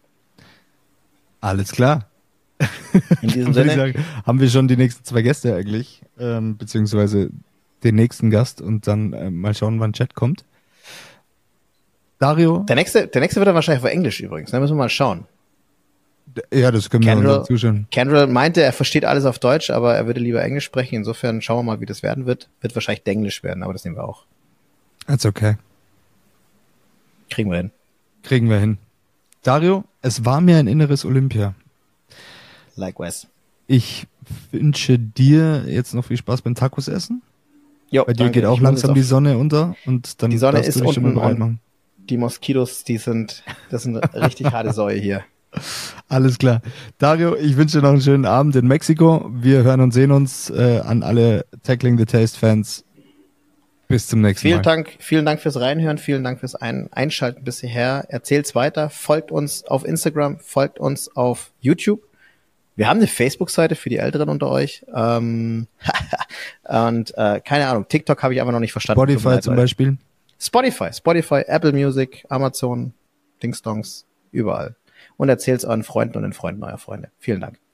Alles klar. In diesem Würde Sinne. ich sagen, haben wir schon die nächsten 2 Gäste eigentlich, beziehungsweise den nächsten Gast und dann mal schauen, wann Chat kommt. Dario? Der nächste wird dann wahrscheinlich auf Englisch übrigens. Da müssen wir mal schauen. Ja, das können wir uns dann zuschauen. Kendall meinte, er versteht alles auf Deutsch, aber er würde lieber Englisch sprechen. Insofern schauen wir mal, wie das werden wird. Wird wahrscheinlich Denglisch werden, aber das nehmen wir auch. That's okay. Kriegen wir hin. Kriegen wir hin. Dario, es war mir ein inneres Olympia. Likewise. Ich wünsche dir jetzt noch viel Spaß beim Tacos essen. Jo, Bei dir danke. geht auch Ich muss langsam jetzt die Sonne unter und dann Die Sonne darfst ist du dich schon mal unten bereit und machen. die Moskitos, das sind richtig harte Säue hier. Alles klar. Dario, ich wünsche dir noch einen schönen Abend in Mexiko. Wir hören und sehen uns an alle Tackling the Taste Fans. Bis zum nächsten Mal. Vielen Dank fürs Reinhören, vielen Dank fürs Einschalten bis hierher. Erzählt's weiter, folgt uns auf Instagram, folgt uns auf YouTube. Wir haben eine Facebook-Seite für die Älteren unter euch. Und keine Ahnung, TikTok habe ich aber noch nicht verstanden. Spotify zum Beispiel. Spotify, Apple Music, Amazon, Dingsdongs, überall. Und erzählt's euren Freunden und den Freunden eurer Freunde. Vielen Dank.